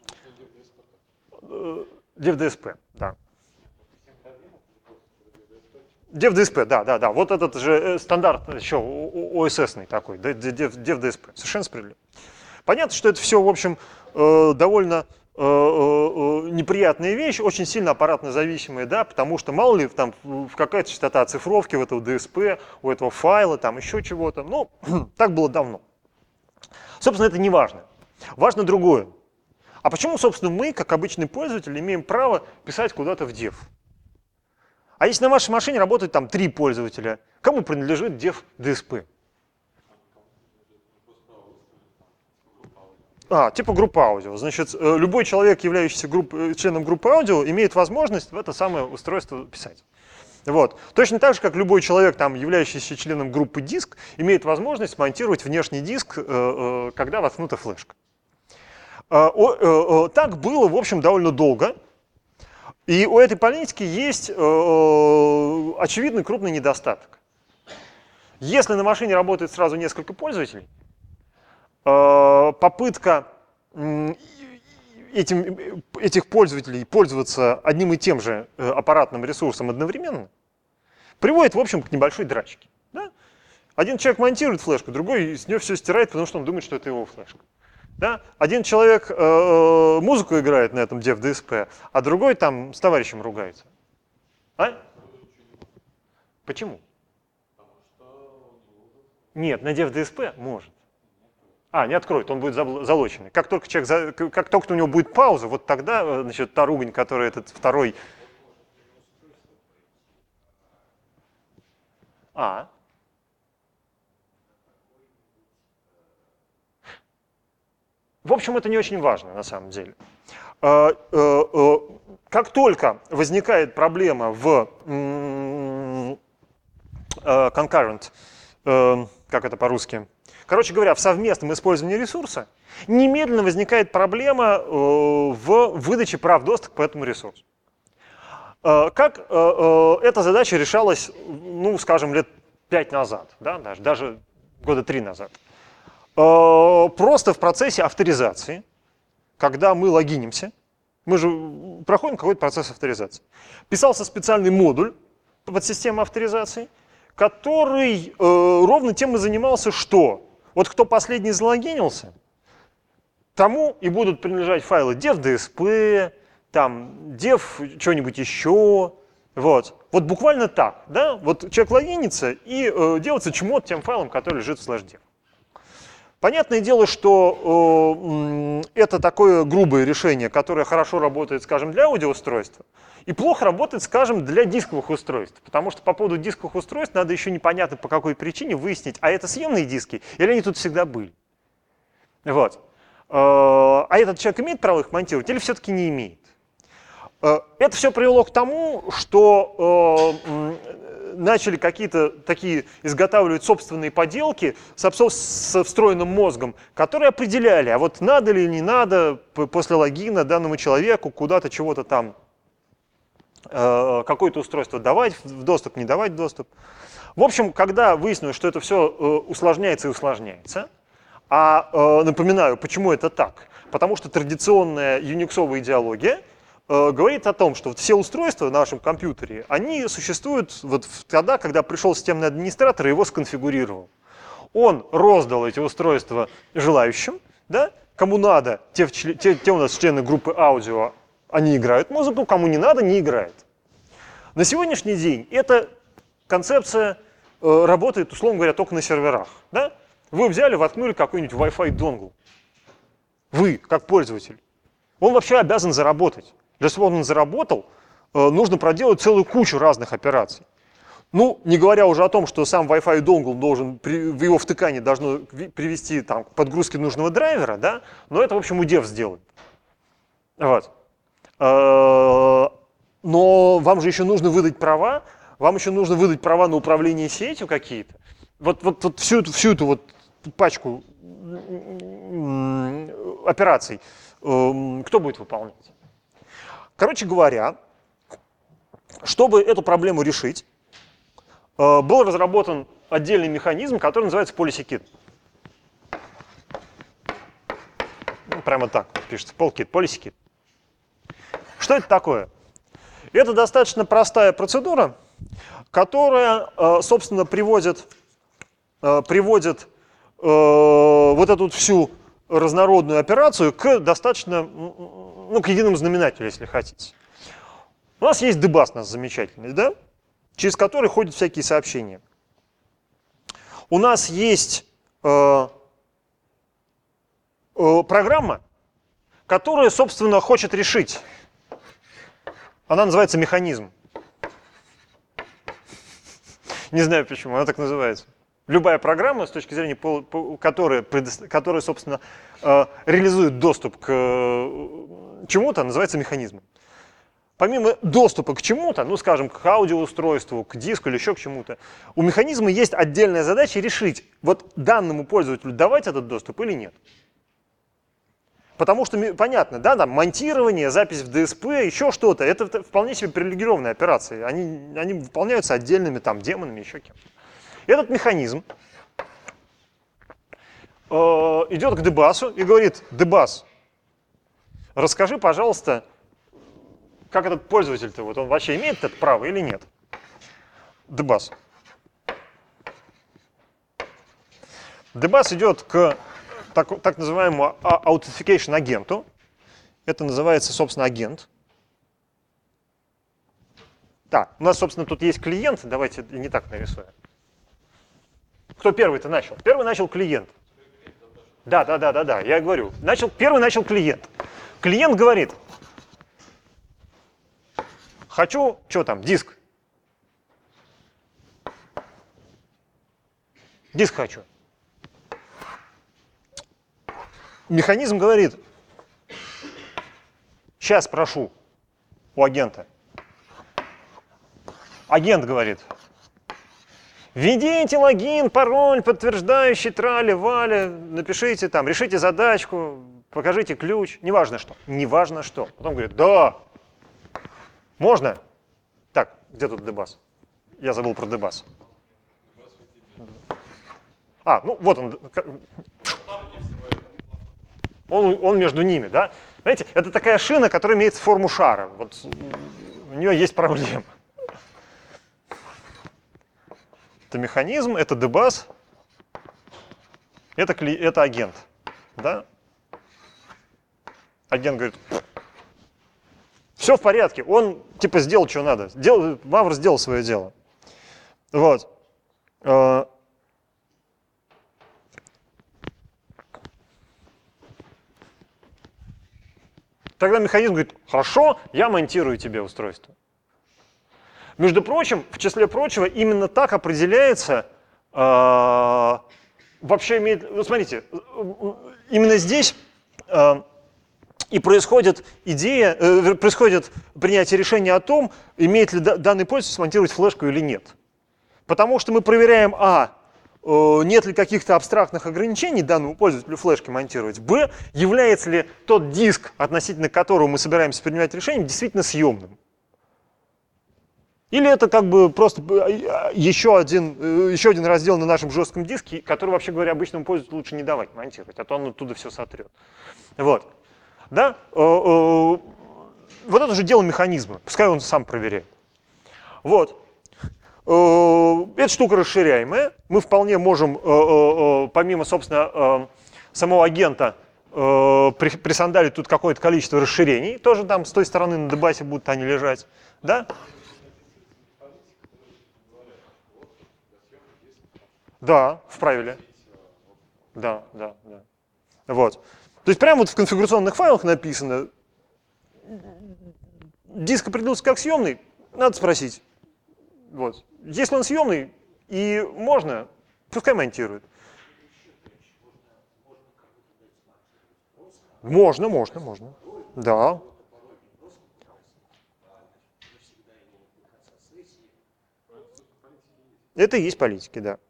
dev.dsp, да. dev.dsp, да, да, да. Вот этот же стандарт еще о эс эс-ный такой, dev.dsp, совершенно справедливо. Понятно, что это все, в общем, довольно неприятная вещь, очень сильно аппаратно зависимая, да, потому что мало ли там какая-то частота оцифровки в этого ДСП, у этого файла, там еще чего-то. Ну, так было давно. Собственно, это не важно. Важно другое. А почему, собственно, мы, как обычный пользователь, имеем право писать куда-то в dev? А если на вашей машине работает там три пользователя, кому принадлежит dev.dsp? А, типа группа аудио. Значит, любой человек, являющийся групп, членом группы аудио, имеет возможность в это самое устройство писать. Вот. Точно так же, как любой человек, там, являющийся членом группы диск, имеет возможность монтировать внешний диск, когда воткнута флешка. Так было, в общем, довольно долго. И у этой политики есть очевидный крупный недостаток. Если на машине работает сразу несколько пользователей, попытка этим, этих пользователей пользоваться одним и тем же аппаратным ресурсом одновременно приводит, в общем, к небольшой драчке. Да? Один человек монтирует флешку, другой с нее все стирает, потому что он думает, что это его флешка. Да? Один человек э, музыку играет на этом дев ди эс пи, а другой там с товарищем ругается. А? Почему? Нет, на дев ди эс пи может. А, не откроет, он будет залоченный. Как только, человек, как только у него будет пауза, вот тогда, значит, та ругань, которая этот второй... А. В общем, это не очень важно, на самом деле. Как только возникает проблема в concurrent, как это по-русски, короче говоря, в совместном использовании ресурса, немедленно возникает проблема в выдаче прав доступа к этому ресурсу. Как эта задача решалась, ну, скажем, лет пять назад, да, даже, даже года три назад. Просто в процессе авторизации, когда мы логинимся, мы же проходим какой-то процесс авторизации, писался специальный модуль под систему авторизации, который э, ровно тем и занимался, что вот кто последний залогинился, тому и будут принадлежать файлы дев ди эс пи, там dev что-нибудь еще. Вот. Вот буквально так, да? Вот человек логинится и э, делается чмот тем файлом, который лежит в слэш-dev. Понятное дело, что э, это такое грубое решение, которое хорошо работает, скажем, для аудиоустройства, и плохо работает, скажем, для дисковых устройств. Потому что по поводу дисковых устройств надо еще непонятно по какой причине выяснить, а это съемные диски или они тут всегда были. Вот. А этот человек имеет право их монтировать или все-таки не имеет? Это все привело к тому, что э, начали какие-то такие изготавливать собственные поделки с встроенным мозгом, которые определяли, а вот надо ли или не надо после логина данному человеку куда-то чего-то там, э, какое-то устройство давать в доступ, не давать в доступ. В общем, когда выяснилось, что это все э, усложняется и усложняется, а э, напоминаю, почему это так? Потому что традиционная юниксовая идеология говорит о том, что вот все устройства в нашем компьютере, они существуют вот тогда, когда пришел системный администратор и его сконфигурировал. Он роздал эти устройства желающим, да? Кому надо, те, те, те у нас члены группы аудио, они играют музыку, кому не надо, не играет. На сегодняшний день эта концепция э, работает, условно говоря, только на серверах. Да? Вы взяли, воткнули какой-нибудь Wi-Fi донгл. Вы, как пользователь, он вообще обязан заработать. Для того, чтобы он заработал, нужно проделать целую кучу разных операций. Ну, не говоря уже о том, что сам Wi-Fi донгл должен, в его втыкание должно привести там, к подгрузке нужного драйвера, да? Но это, в общем, удев сделает. Вот. Но вам же еще нужно выдать права, вам еще нужно выдать права на управление сетью какие-то. Вот, вот, вот всю, эту, всю эту вот пачку операций кто будет выполнять? Короче говоря, чтобы эту проблему решить, был разработан отдельный механизм, который называется PolicyKit. Ну, прямо так пишется, PolKit, PolicyKit. Что это такое? Это достаточно простая процедура, которая, собственно, приводит, приводит вот эту всю разнородную операцию к достаточно, ну, к единому знаменателю, если хотите. У нас есть дебас, у нас замечательный, да? Через который ходят всякие сообщения. У нас есть э, э, программа, которая, собственно, хочет решить. Она называется механизм. Не знаю почему, она так называется. Любая программа, с точки зрения, которая, которая собственно, реализует доступ к чему-то, называется механизмом. Помимо доступа к чему-то, ну, скажем, к аудиоустройству, к диску или еще к чему-то, у механизма есть отдельная задача решить, вот данному пользователю давать этот доступ или нет. Потому что, понятно, да, там монтирование, запись в ди эс пи, еще что-то, это вполне себе привилегированные операции. Они, они выполняются отдельными там демонами, еще кем-то. Этот механизм э, идет к дебасу и говорит: дебас, расскажи, пожалуйста, как этот пользователь-то, вот он вообще имеет это право или нет. Dbus. Dbus идет к так, так называемому authentication агенту. Это называется, собственно, агент. Так, у нас, собственно, тут есть клиент. Давайте не так нарисуем. Кто первый-то начал? Первый начал клиент. Да, да, да, да, да, я говорю. Начал, первый начал клиент. Клиент говорит, хочу, что там, диск. Диск хочу. Механизм говорит, сейчас прошу у агента. Агент говорит, введите логин, пароль, подтверждающий, трали-вали, напишите там, решите задачку, покажите ключ, неважно что, неважно что. Потом говорит, да, можно? Так, где тут Dbus? Я забыл про Dbus. А, ну вот он. Он, он между ними, да? Знаете, это такая шина, которая имеет форму шара. Вот у нее есть проблема. Это механизм, это Dbus, это, кли, это агент. Да? Агент говорит, все в порядке, он типа сделал, что надо. Сделал, Мавр сделал свое дело. Вот. Тогда механизм говорит, хорошо, я монтирую тебе устройство. Между прочим, в числе прочего, именно так определяется, э, вообще имеет, ну, смотрите, именно здесь э, и происходит идея, э, происходит принятие решения о том, имеет ли данный пользователь смонтировать флешку или нет. Потому что мы проверяем, а, э, нет ли каких-то абстрактных ограничений данному пользователю флешки монтировать, б, является ли тот диск, относительно которого мы собираемся принимать решение, действительно съемным. Или это как бы просто еще один, еще один раздел на нашем жестком диске, который, вообще говоря, обычному пользователю лучше не давать монтировать, а то он оттуда все сотрет. Вот. Да? Вот это уже дело механизма, пускай он сам проверяет. Вот. Эта штука расширяемая. Мы вполне можем, помимо, собственно, самого агента, присандалить тут какое-то количество расширений. Тоже там с той стороны на Dbus будут они лежать. Да? Да, в правиле. Да, да, да. Вот. То есть прямо вот в конфигурационных файлах написано, диск определился как съемный, надо спросить. Вот. Если он съемный и можно, пускай монтирует. Можно, можно, можно. Да. Это и есть политики, да.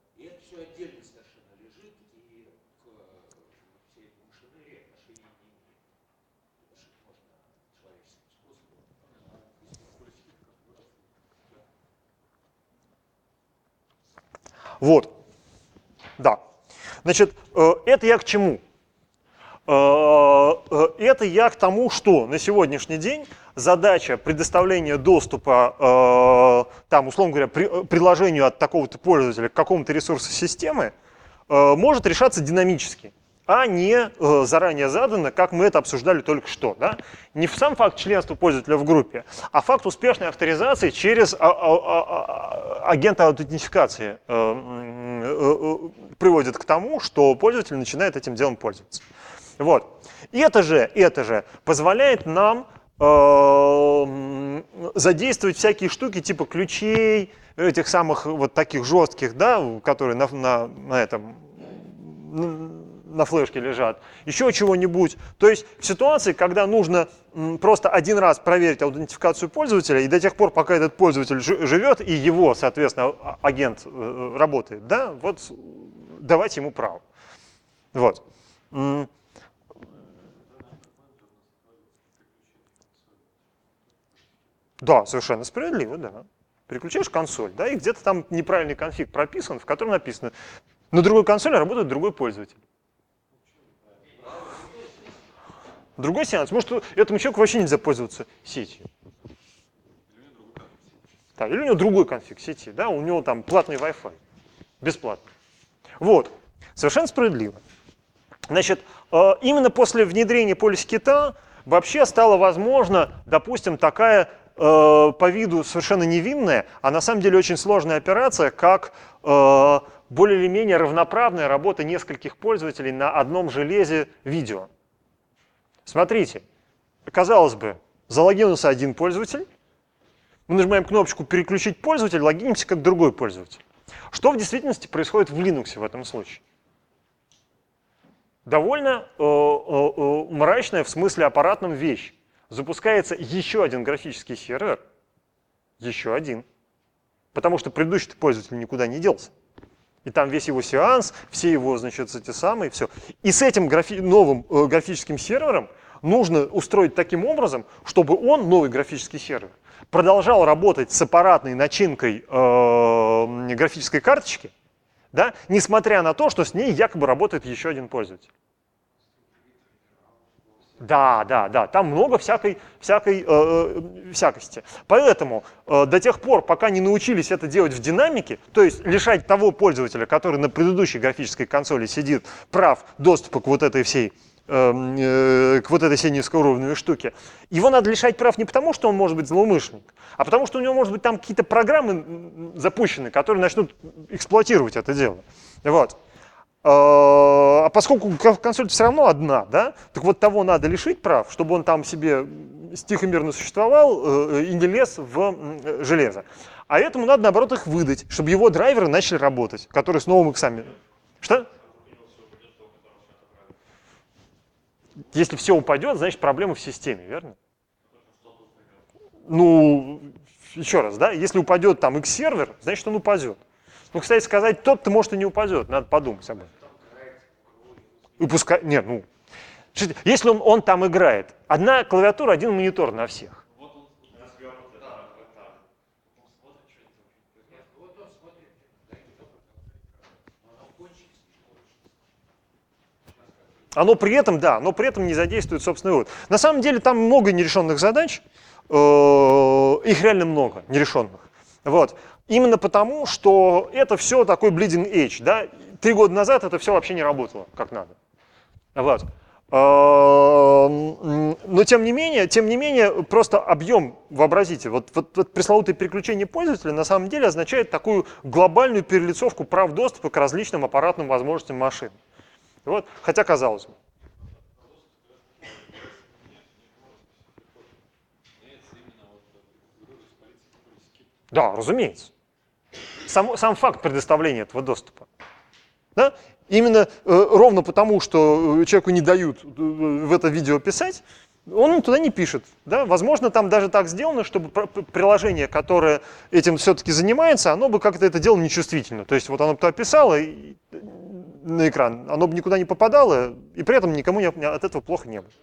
Вот, да. Значит, это я к чему? Это я к тому, что на сегодняшний день задача предоставления доступа, там, условно говоря, приложению от такого-то пользователя к какому-то ресурсу системы может решаться динамически, а не заранее задано, как мы это обсуждали только что. Да? Не в сам факт членства пользователя в группе, а факт успешной авторизации через агента аутентификации приводит к тому, что пользователь начинает этим делом пользоваться. Вот. И это же, это же позволяет нам э, задействовать всякие штуки типа ключей, этих самых вот таких жестких, да, которые на, на, на этом на флешке лежат, еще чего-нибудь. То есть в ситуации, когда нужно просто один раз проверить аутентификацию пользователя, и до тех пор, пока этот пользователь живет, и его, соответственно, агент работает, да, вот давайте ему право. Вот. Да, совершенно справедливо, да. Переключаешь консоль, да, и где-то там неправильный конфиг прописан, в котором написано, на другой консоли работает другой пользователь. Другой сеанс. Может, этому человеку вообще нельзя пользоваться сетью. Да, или у него другой конфиг сети, да, у него там платный Wi-Fi, бесплатный. Вот, совершенно справедливо. Значит, именно после внедрения полисекита вообще стало возможно, допустим, такая по виду совершенно невинная, а на самом деле очень сложная операция, как более или менее равноправная работа нескольких пользователей на одном железе видео. Смотрите, казалось бы, залогинился один пользователь, мы нажимаем кнопочку «Переключить пользователя», логинимся как другой пользователь. Что в действительности происходит в Linux в этом случае? Довольно э, э, мрачная в смысле аппаратном вещь. Запускается еще один графический сервер, еще один, потому что предыдущий пользователь никуда не делся. И там весь его сеанс, все его, значит, эти самые, все. И с этим графи- новым э, графическим сервером нужно устроить таким образом, чтобы он, новый графический сервер, продолжал работать с аппаратной начинкой э, графической карточки, да, несмотря на то, что с ней якобы работает еще один пользователь. Да, да, да, там много всякой, всякой э, всякости. Поэтому э, до тех пор, пока не научились это делать в динамике, то есть лишать того пользователя, который на предыдущей графической консоли сидит, прав доступа к вот этой всей, э, э, к вот этой всей низкоуровневой штуке, его надо лишать прав не потому, что он может быть злоумышленник, а потому что у него может быть там какие-то программы запущены, которые начнут эксплуатировать это дело. Вот. А поскольку консоль все равно одна, да, так вот того надо лишить прав, чтобы он там себе тихо-мирно существовал и не лез в железо. А этому надо, наоборот, их выдать, чтобы его драйверы начали работать, которые с новым иксами. Что? Если все упадет, значит проблема в системе, верно? Ну, еще раз, да, если упадет там X-сервер, значит он упадет. Ну, кстати сказать, тот-то, может, и не упадет, надо подумать об этом. Выпускай, нет, ну, если он, он там играет, одна клавиатура, один монитор на всех. Оно при этом, да, но при этом не задействует собственный вывод. На самом деле там много нерешенных задач, их реально много, нерешенных. Вот. Именно потому, что это все такой bleeding edge, да, три года назад это все вообще не работало как надо. Вот. Но тем не менее, тем не менее, просто объем, вообразите, вот, вот, вот пресловутое переключение пользователя на самом деле означает такую глобальную перелицовку прав доступа к различным аппаратным возможностям машин. Вот. Хотя, казалось бы. Да, разумеется. Сам, сам факт предоставления этого доступа. Да? Именно э, ровно потому, что человеку не дают в это видео писать, он туда не пишет. Да? Возможно, там даже так сделано, чтобы приложение, которое этим все-таки занимается, оно бы как-то это делало нечувствительно. То есть вот оно бы туда писало и, на экран, оно бы никуда не попадало, и при этом никому не, от этого плохо не было.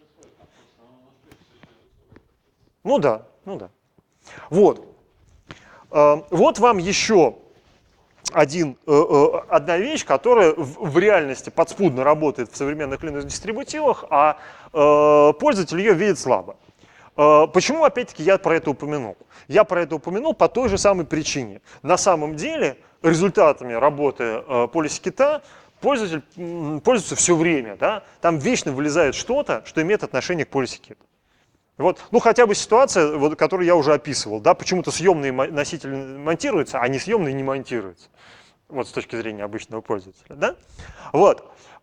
Ну да, ну да. Вот. Э, вот вам еще Один, э, э, одна вещь, которая в, в реальности подспудно работает в современных Linux-дистрибутивах, а э, пользователь ее видит слабо. Э, почему, опять-таки, я про это упомянул? Я про это упомянул по той же самой причине. На самом деле результатами работы э, полисекита пользователь м, пользуется все время. Да? Там вечно вылезает что-то, что имеет отношение к полисекиту. Вот, ну хотя бы ситуация, вот, которую я уже описывал, да, почему-то съемные носители монтируются, а несъемные не монтируются. Вот с точки зрения обычного пользователя, да? Вот.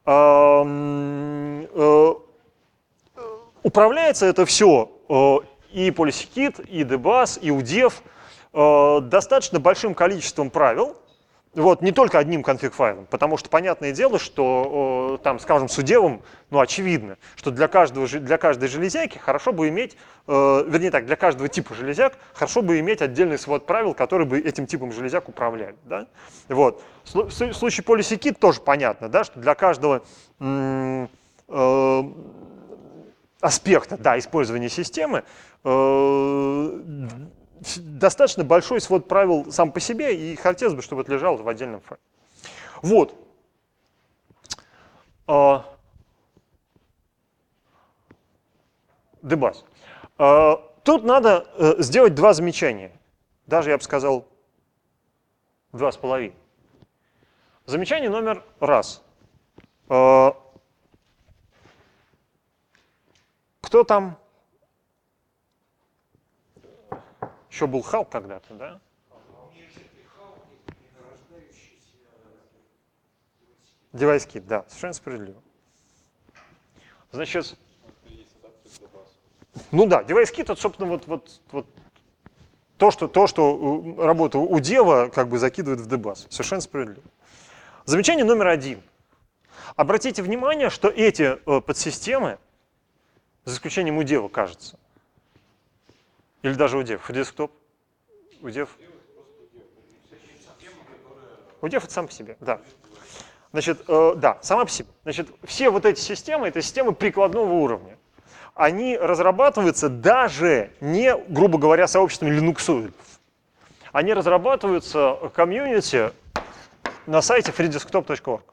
Управляется это все и полисекит, и debus, и удев достаточно большим количеством правил. Вот, не только одним конфиг-файлом, потому что понятное дело, что там, скажем, с удевом, ну, очевидно, что для, каждого, для каждой железяки хорошо бы иметь, э, вернее так, для каждого типа железяк хорошо бы иметь отдельный свод правил, которые бы этим типом железяк управляли. Да? Вот. В случае полисекит тоже понятно, да, что для каждого м- э- аспекта, да, использования системы э- достаточно большой свод правил сам по себе, и хотелось бы, чтобы это лежало в отдельном файле. Вот. Debus. Тут надо сделать два замечания. Даже, я бы сказал, два с половиной. Замечание номер раз. Кто там? Еще был Халк когда-то, да? Девайс-кит, да, совершенно справедливо. Значит, ну да, девайс-кит, это, собственно, вот, вот, вот то, что, то, что работа у дева как бы закидывает в дебаз. Совершенно справедливо. Замечание номер один. Обратите внимание, что эти э, подсистемы, за исключением у дева, кажется, или даже у дев, у десктоп, у дев, у дев это сам по себе, да. Значит, э, да, сама по себе. Значит, все вот эти системы, это системы прикладного уровня. Они разрабатываются даже не, грубо говоря, сообществами линуксоидов. Они разрабатываются в комьюнити на сайте free desktop точка org.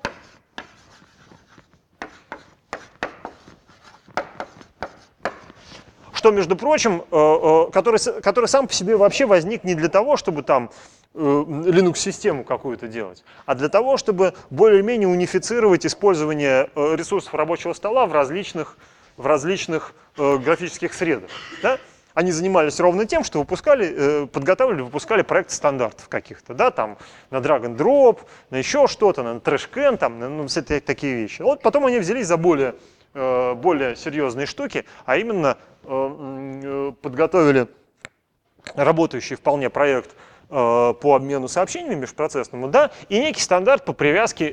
Что, между прочим, который, который сам по себе вообще возник не для того, чтобы там Linux-систему какую-то делать, а для того, чтобы более-менее унифицировать использование ресурсов рабочего стола в различных, в различных графических средах. Да? Они занимались ровно тем, что выпускали, подготавливали, выпускали проекты стандартов каких-то, да, там на drag and drop, на еще что-то, на TrashCan, там, ну, все такие вещи. Вот потом они взялись за более, более серьезные штуки, а именно подготовили работающий вполне проект по обмену сообщениями межпроцессному, да, и некий стандарт по привязке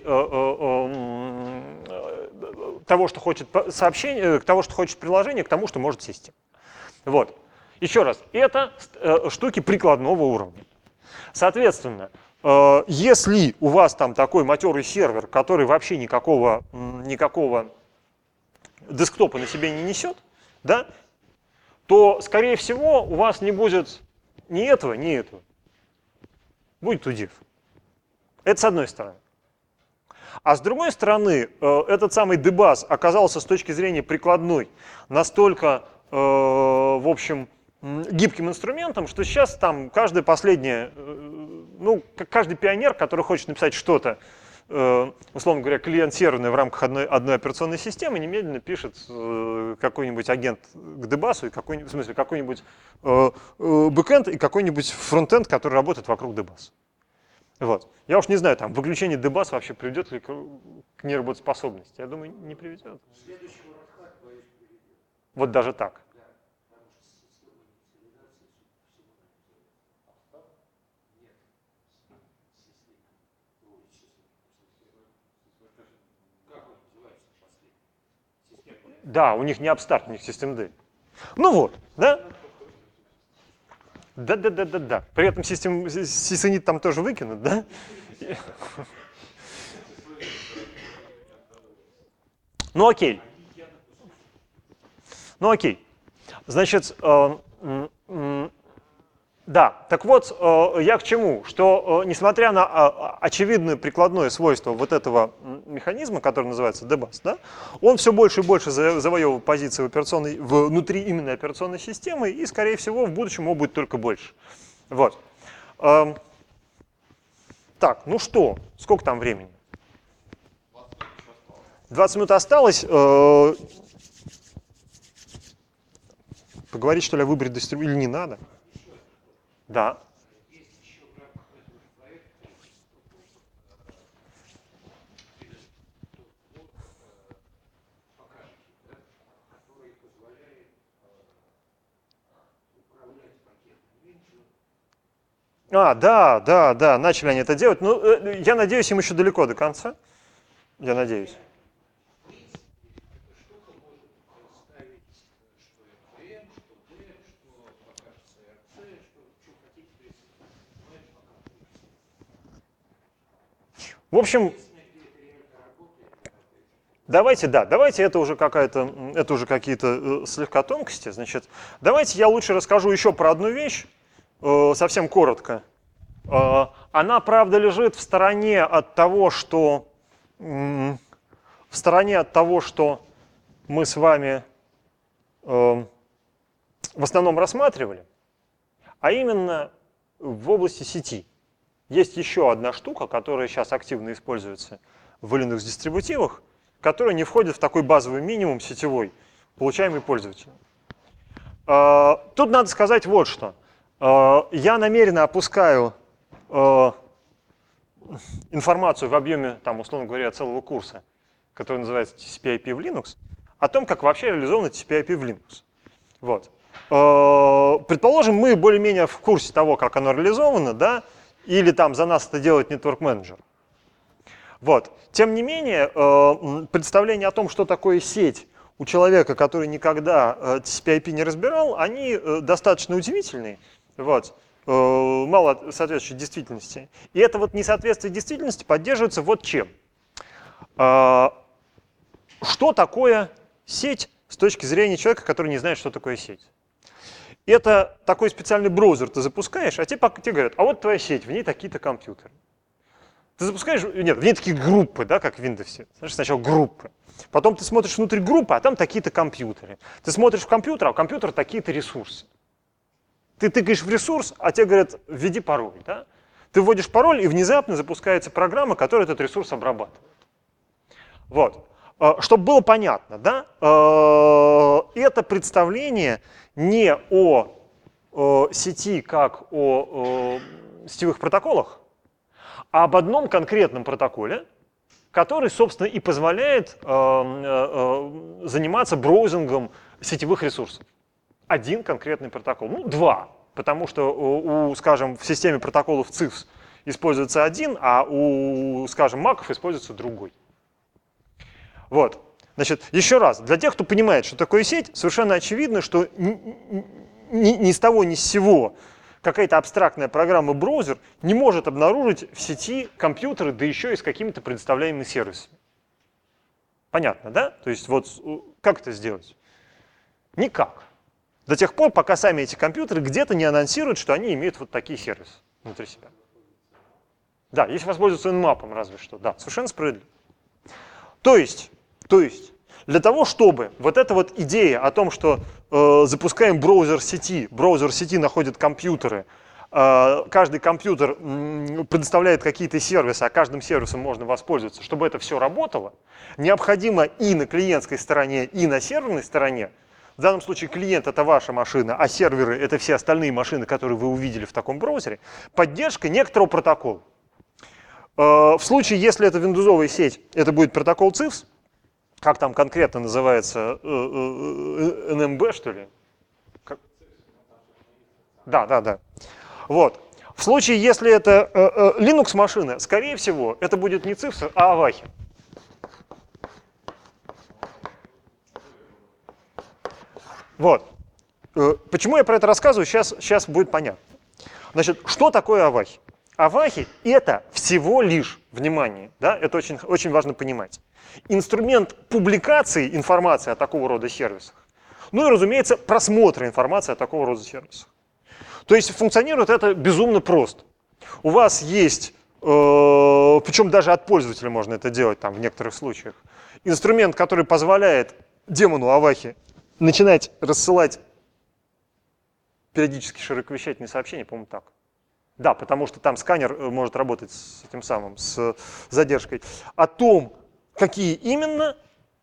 того, что хочет сообщение, того, что хочет приложение, к тому, что может система. Вот. Еще раз, это штуки прикладного уровня. Соответственно, если у вас там такой матерый сервер, который вообще никакого, никакого десктопа на себе не несет, да, то, скорее всего, у вас не будет ни этого, ни этого. Будет удив. Это с одной стороны. А с другой стороны, этот самый дебаз оказался с точки зрения прикладной настолько, в общем, гибким инструментом, что сейчас там каждый последний, ну, каждый пионер, который хочет написать что-то, условно говоря, клиент-серверный в рамках одной, одной операционной системы, немедленно пишет какой-нибудь агент к дебасу, и какой-нибудь, в смысле, какой-нибудь бэкэнд и какой-нибудь фронтенд, который работает вокруг дебаса. Вот. Я уж не знаю, там, выключение дебас вообще приведет ли к, к неработоспособности. Я думаю, не приведет. Вот даже так. Да, у них не апстарт, у них системд. Ну вот, да? Да-да-да-да-да. При этом систем, сисинит там тоже выкинут, да? Ну окей. Ну окей. Значит, э, э, да, так вот, э, я к чему? Что, э, несмотря на э, очевидное прикладное свойство вот этого механизма, который называется дебаз, да, он все больше и больше завоевывает позиции в операционной, внутри именно операционной системы, и, скорее всего, в будущем его будет только больше. Вот. Э, так, ну что, сколько там времени? двадцать минут осталось. Э, поговорить, что ли, о выборе дистрибутора или не надо? Да. А, да, да, да, начали они это делать. Ну, я надеюсь, им еще далеко до конца. Я надеюсь. В общем, давайте, да, давайте это уже какая-то, это уже какие-то слегка тонкости. Значит, давайте я лучше расскажу еще про одну вещь, совсем коротко. Она, правда, лежит в стороне от того, что в стороне от того, что мы с вами в основном рассматривали, а именно в области сети. Есть еще одна штука, которая сейчас активно используется в Linux-дистрибутивах, которая не входит в такой базовый минимум сетевой, получаемый пользователем. Тут надо сказать вот что. Я намеренно опускаю информацию в объеме, там, условно говоря, целого курса, который называется ти си пи ай пи в Linux, о том, как вообще реализовано ти си пи ай пи в Linux. Вот. Предположим, мы более-менее в курсе того, как оно реализовано, да, или там за нас это делает Network Manager. Вот. Тем не менее, представление о том, что такое сеть у человека, который никогда ти си пи ай пи не разбирал, они достаточно удивительные, вот, мало соответствующей действительности. И это вот несоответствие действительности поддерживается вот чем. Что такое сеть с точки зрения человека, который не знает, что такое сеть? Это такой специальный браузер ты запускаешь, а тебе, тебе говорят, а вот твоя сеть, в ней такие-то компьютеры. Ты запускаешь, нет, в ней такие группы, да, как в Windows. Знаешь, сначала группы. Потом ты смотришь внутрь группы, а там такие-то компьютеры. Ты смотришь в компьютер, а у компьютера такие-то ресурсы. Ты тыкаешь в ресурс, а тебе говорят, введи пароль. Да? Ты вводишь пароль, и внезапно запускается программа, которая этот ресурс обрабатывает. Вот. Чтобы было понятно, да, это представление не о сети как о сетевых протоколах, а об одном конкретном протоколе, который, собственно, и позволяет заниматься браузингом сетевых ресурсов. Один конкретный протокол, ну, два, потому что, у, скажем, в системе протоколов цифс используется один, а у, скажем, маков используется другой. Вот. Значит, еще раз, для тех, кто понимает, что такое сеть, совершенно очевидно, что ни, ни, ни с того, ни с сего какая-то абстрактная программа-браузер не может обнаружить в сети компьютеры, да еще и с какими-то предоставляемыми сервисами. Понятно, да? То есть вот как это сделать? Никак. До тех пор, пока сами эти компьютеры где-то не анонсируют, что они имеют вот такие сервисы внутри себя. Да, если воспользоваться Nmap, разве что. Да, совершенно справедливо. То есть, то есть, для того, чтобы вот эта вот идея о том, что э, запускаем браузер сети, браузер сети находит компьютеры, э, каждый компьютер м, предоставляет какие-то сервисы, а каждым сервисом можно воспользоваться, чтобы это все работало, необходимо и на клиентской стороне, и на серверной стороне. В данном случае клиент — это ваша машина, а серверы — это все остальные машины, которые вы увидели в таком браузере, поддержка некоторого протокола. В случае, если это виндовсовая сеть, это будет протокол цифс, как там конкретно называется, эн эм бэ, что ли? Как? Да, да, да. Вот. В случае, если это Linux-машина, скорее всего, это будет не цифс, а Авахи. Вот. Почему я про это рассказываю, сейчас, сейчас будет понятно. Значит, что такое Авахи? Авахи — это всего лишь, внимание, да, это очень, очень важно понимать, инструмент публикации информации о такого рода сервисах, ну и, разумеется, просмотра информации о такого рода сервисах. То есть функционирует это безумно просто. У вас есть, э, причем даже от пользователя можно это делать там в некоторых случаях, инструмент, который позволяет демону Авахи начинать рассылать периодически широковещательные сообщения, по-моему, так. Да, потому что там сканер может работать с этим самым, с задержкой. О том, какие именно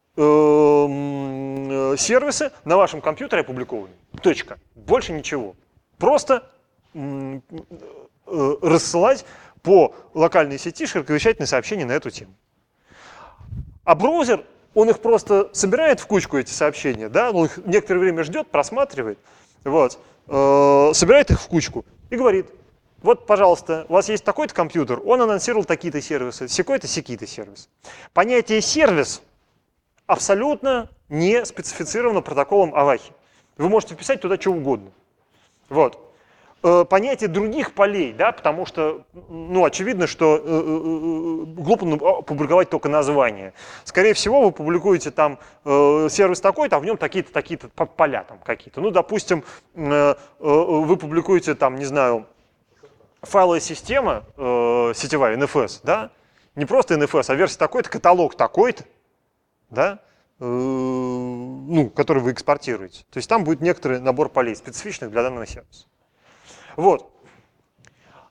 э, сервисы на вашем компьютере опубликованы. Точка. Больше ничего. Просто э, э, рассылать по локальной сети широковещательные сообщения на эту тему. А браузер, он их просто собирает в кучку, эти сообщения, да, он их некоторое время ждет, просматривает, вот, э, собирает их в кучку и говорит: вот, пожалуйста, у вас есть такой-то компьютер, он анонсировал такие-то сервисы, сякой-то, сякие-то сервисы. Понятие «сервис» абсолютно не специфицировано протоколом Авахи. Вы можете вписать туда что угодно. Вот. Понятие других полей, да, потому что, ну, очевидно, что э, э, глупо публиковать только название. Скорее всего, вы публикуете там э, сервис такой-то, а в нем такие-то, такие-то поля там какие-то. Ну, допустим, э, э, вы публикуете там, не знаю, файловая система э, сетевая, эн эф эс, да, не просто эн эф эс, а версия такой-то, каталог такой-то, да, э, ну, который вы экспортируете. То есть там будет некоторый набор полей, специфичных для данного сервиса. Вот.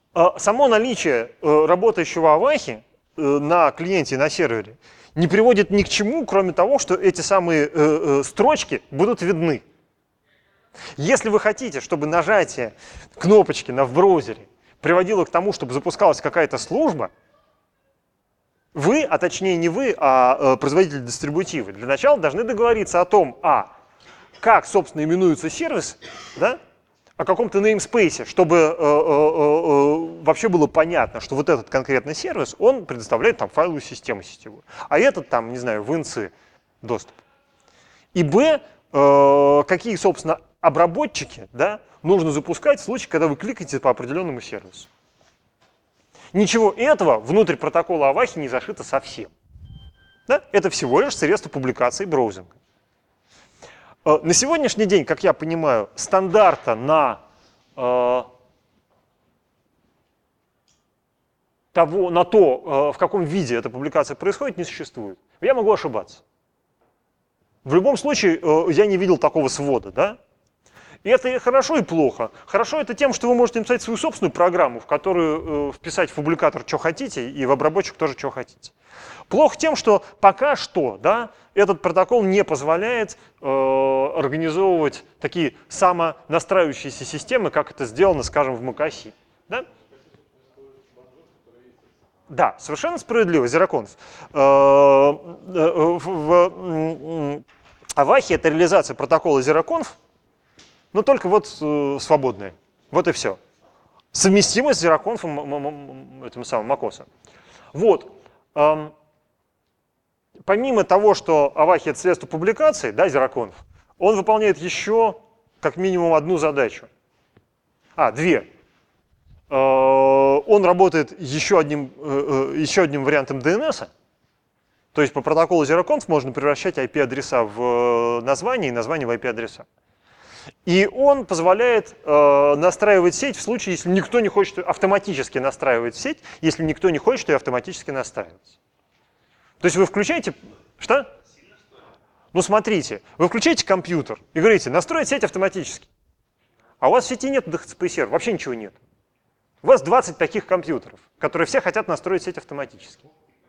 само наличие работающего Авахи на клиенте и на сервере не приводит ни к чему, кроме того, что эти самые строчки будут видны. Если вы хотите, чтобы нажатие кнопочки на в браузере приводило к тому, чтобы запускалась какая-то служба, вы, а точнее не вы, а производитель дистрибутива, для начала должны договориться о том, а, как, собственно, именуется сервис, да, о каком-то namespace, чтобы э, э, э, вообще было понятно, что вот этот конкретный сервис, он предоставляет там файловую систему сетевую, а этот там, не знаю, в инцы доступ. И б, э, какие, собственно, обработчики, да, нужно запускать в случае, когда вы кликаете по определенному сервису. Ничего этого внутрь протокола Авахи не зашито совсем. Да? Это всего лишь средство публикации браузинга. На сегодняшний день, как я понимаю, стандарта на, э, того, на то, э, в каком виде эта публикация происходит, не существует. Я могу ошибаться. В любом случае, э, я не видел такого свода. Да? И это и хорошо, и плохо. Хорошо это тем, что вы можете написать свою собственную программу, в которую э, вписать в публикатор, что хотите, и в обработчик тоже, что хотите. Плохо тем, что пока что, да, этот протокол не позволяет э, организовывать такие самонастраивающиеся системы, как это сделано, скажем, в macOS. Да? Да, совершенно справедливо, ZeroConf. Э, э, в Авахе это реализация протокола ZeroConf, но только вот э, свободные. Вот и все. Совместимо с ZeroConf этим самым macOS. Вот. Эм, помимо того, что Авахи — это средство публикации, да, ZeroConf, он выполняет еще как минимум одну задачу. А, две. Э, он работает еще одним, э, еще одним вариантом ди эн эс. То есть по протоколу ZeroConf можно превращать ай пи-адреса в название и название в ай пи-адреса. И он позволяет э, настраивать сеть в случае, если никто не хочет автоматически настраивать сеть, если никто не хочет ее автоматически настраивать. То есть вы включаете... Что? Ну смотрите, вы включаете компьютер и говорите, настроить сеть автоматически. А у вас в сети нет ди эйч си пи сервера, вообще ничего нет. У вас двадцать таких компьютеров, которые все хотят настроить сеть автоматически.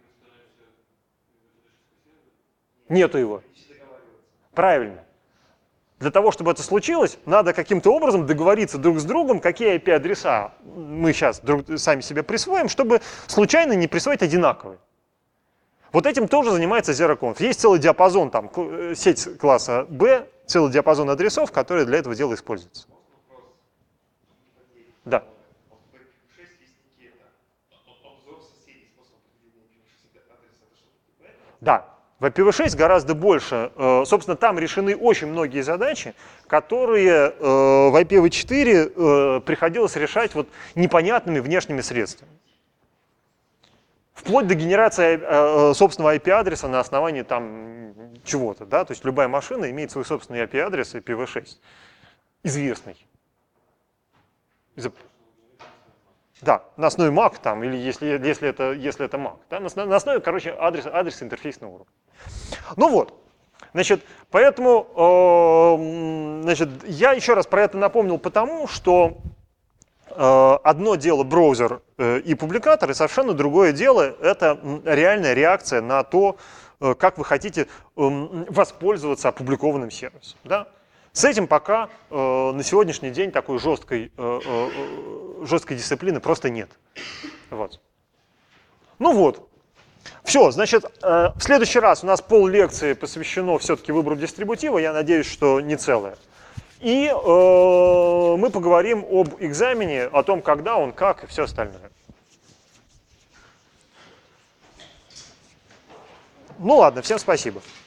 Нету его. Правильно. Для того, чтобы это случилось, надо каким-то образом договориться друг с другом, какие ай пи-адреса мы сейчас друг, сами себе присвоим, чтобы случайно не присвоить одинаковые. Вот этим тоже занимается ZeroConf. Есть целый диапазон, там, сеть класса B, целый диапазон адресов, которые для этого дела используются. Да. Да. В ай пи ви шесть гораздо больше. Собственно, там решены очень многие задачи, которые в ай пи ви четыре приходилось решать вот непонятными внешними средствами. Вплоть до генерации собственного ай пи-адреса на основании там чего-то. Да? То есть любая машина имеет свой собственный ай пи-адрес ай пи ви шесть. Известный. Да, на основе Mac там, или если, если, это, если это Mac. Да? На, на основе, короче, адрес, адрес интерфейсного уровня. Ну вот, значит, поэтому, э, значит, я еще раз про это напомнил потому, что э, одно дело браузер э, и публикатор, и совершенно другое дело — это реальная реакция на то, э, как вы хотите э, воспользоваться опубликованным сервисом. Да? С этим пока э, на сегодняшний день такой жесткой, э, э, жесткой дисциплины просто нет. Вот. Ну вот. Все, значит, э, в следующий раз у нас пол лекции посвящено все-таки выбору дистрибутива, я надеюсь, что не целое. И э, мы поговорим об экзамене, о том, когда он, как и все остальное. Ну ладно, всем спасибо.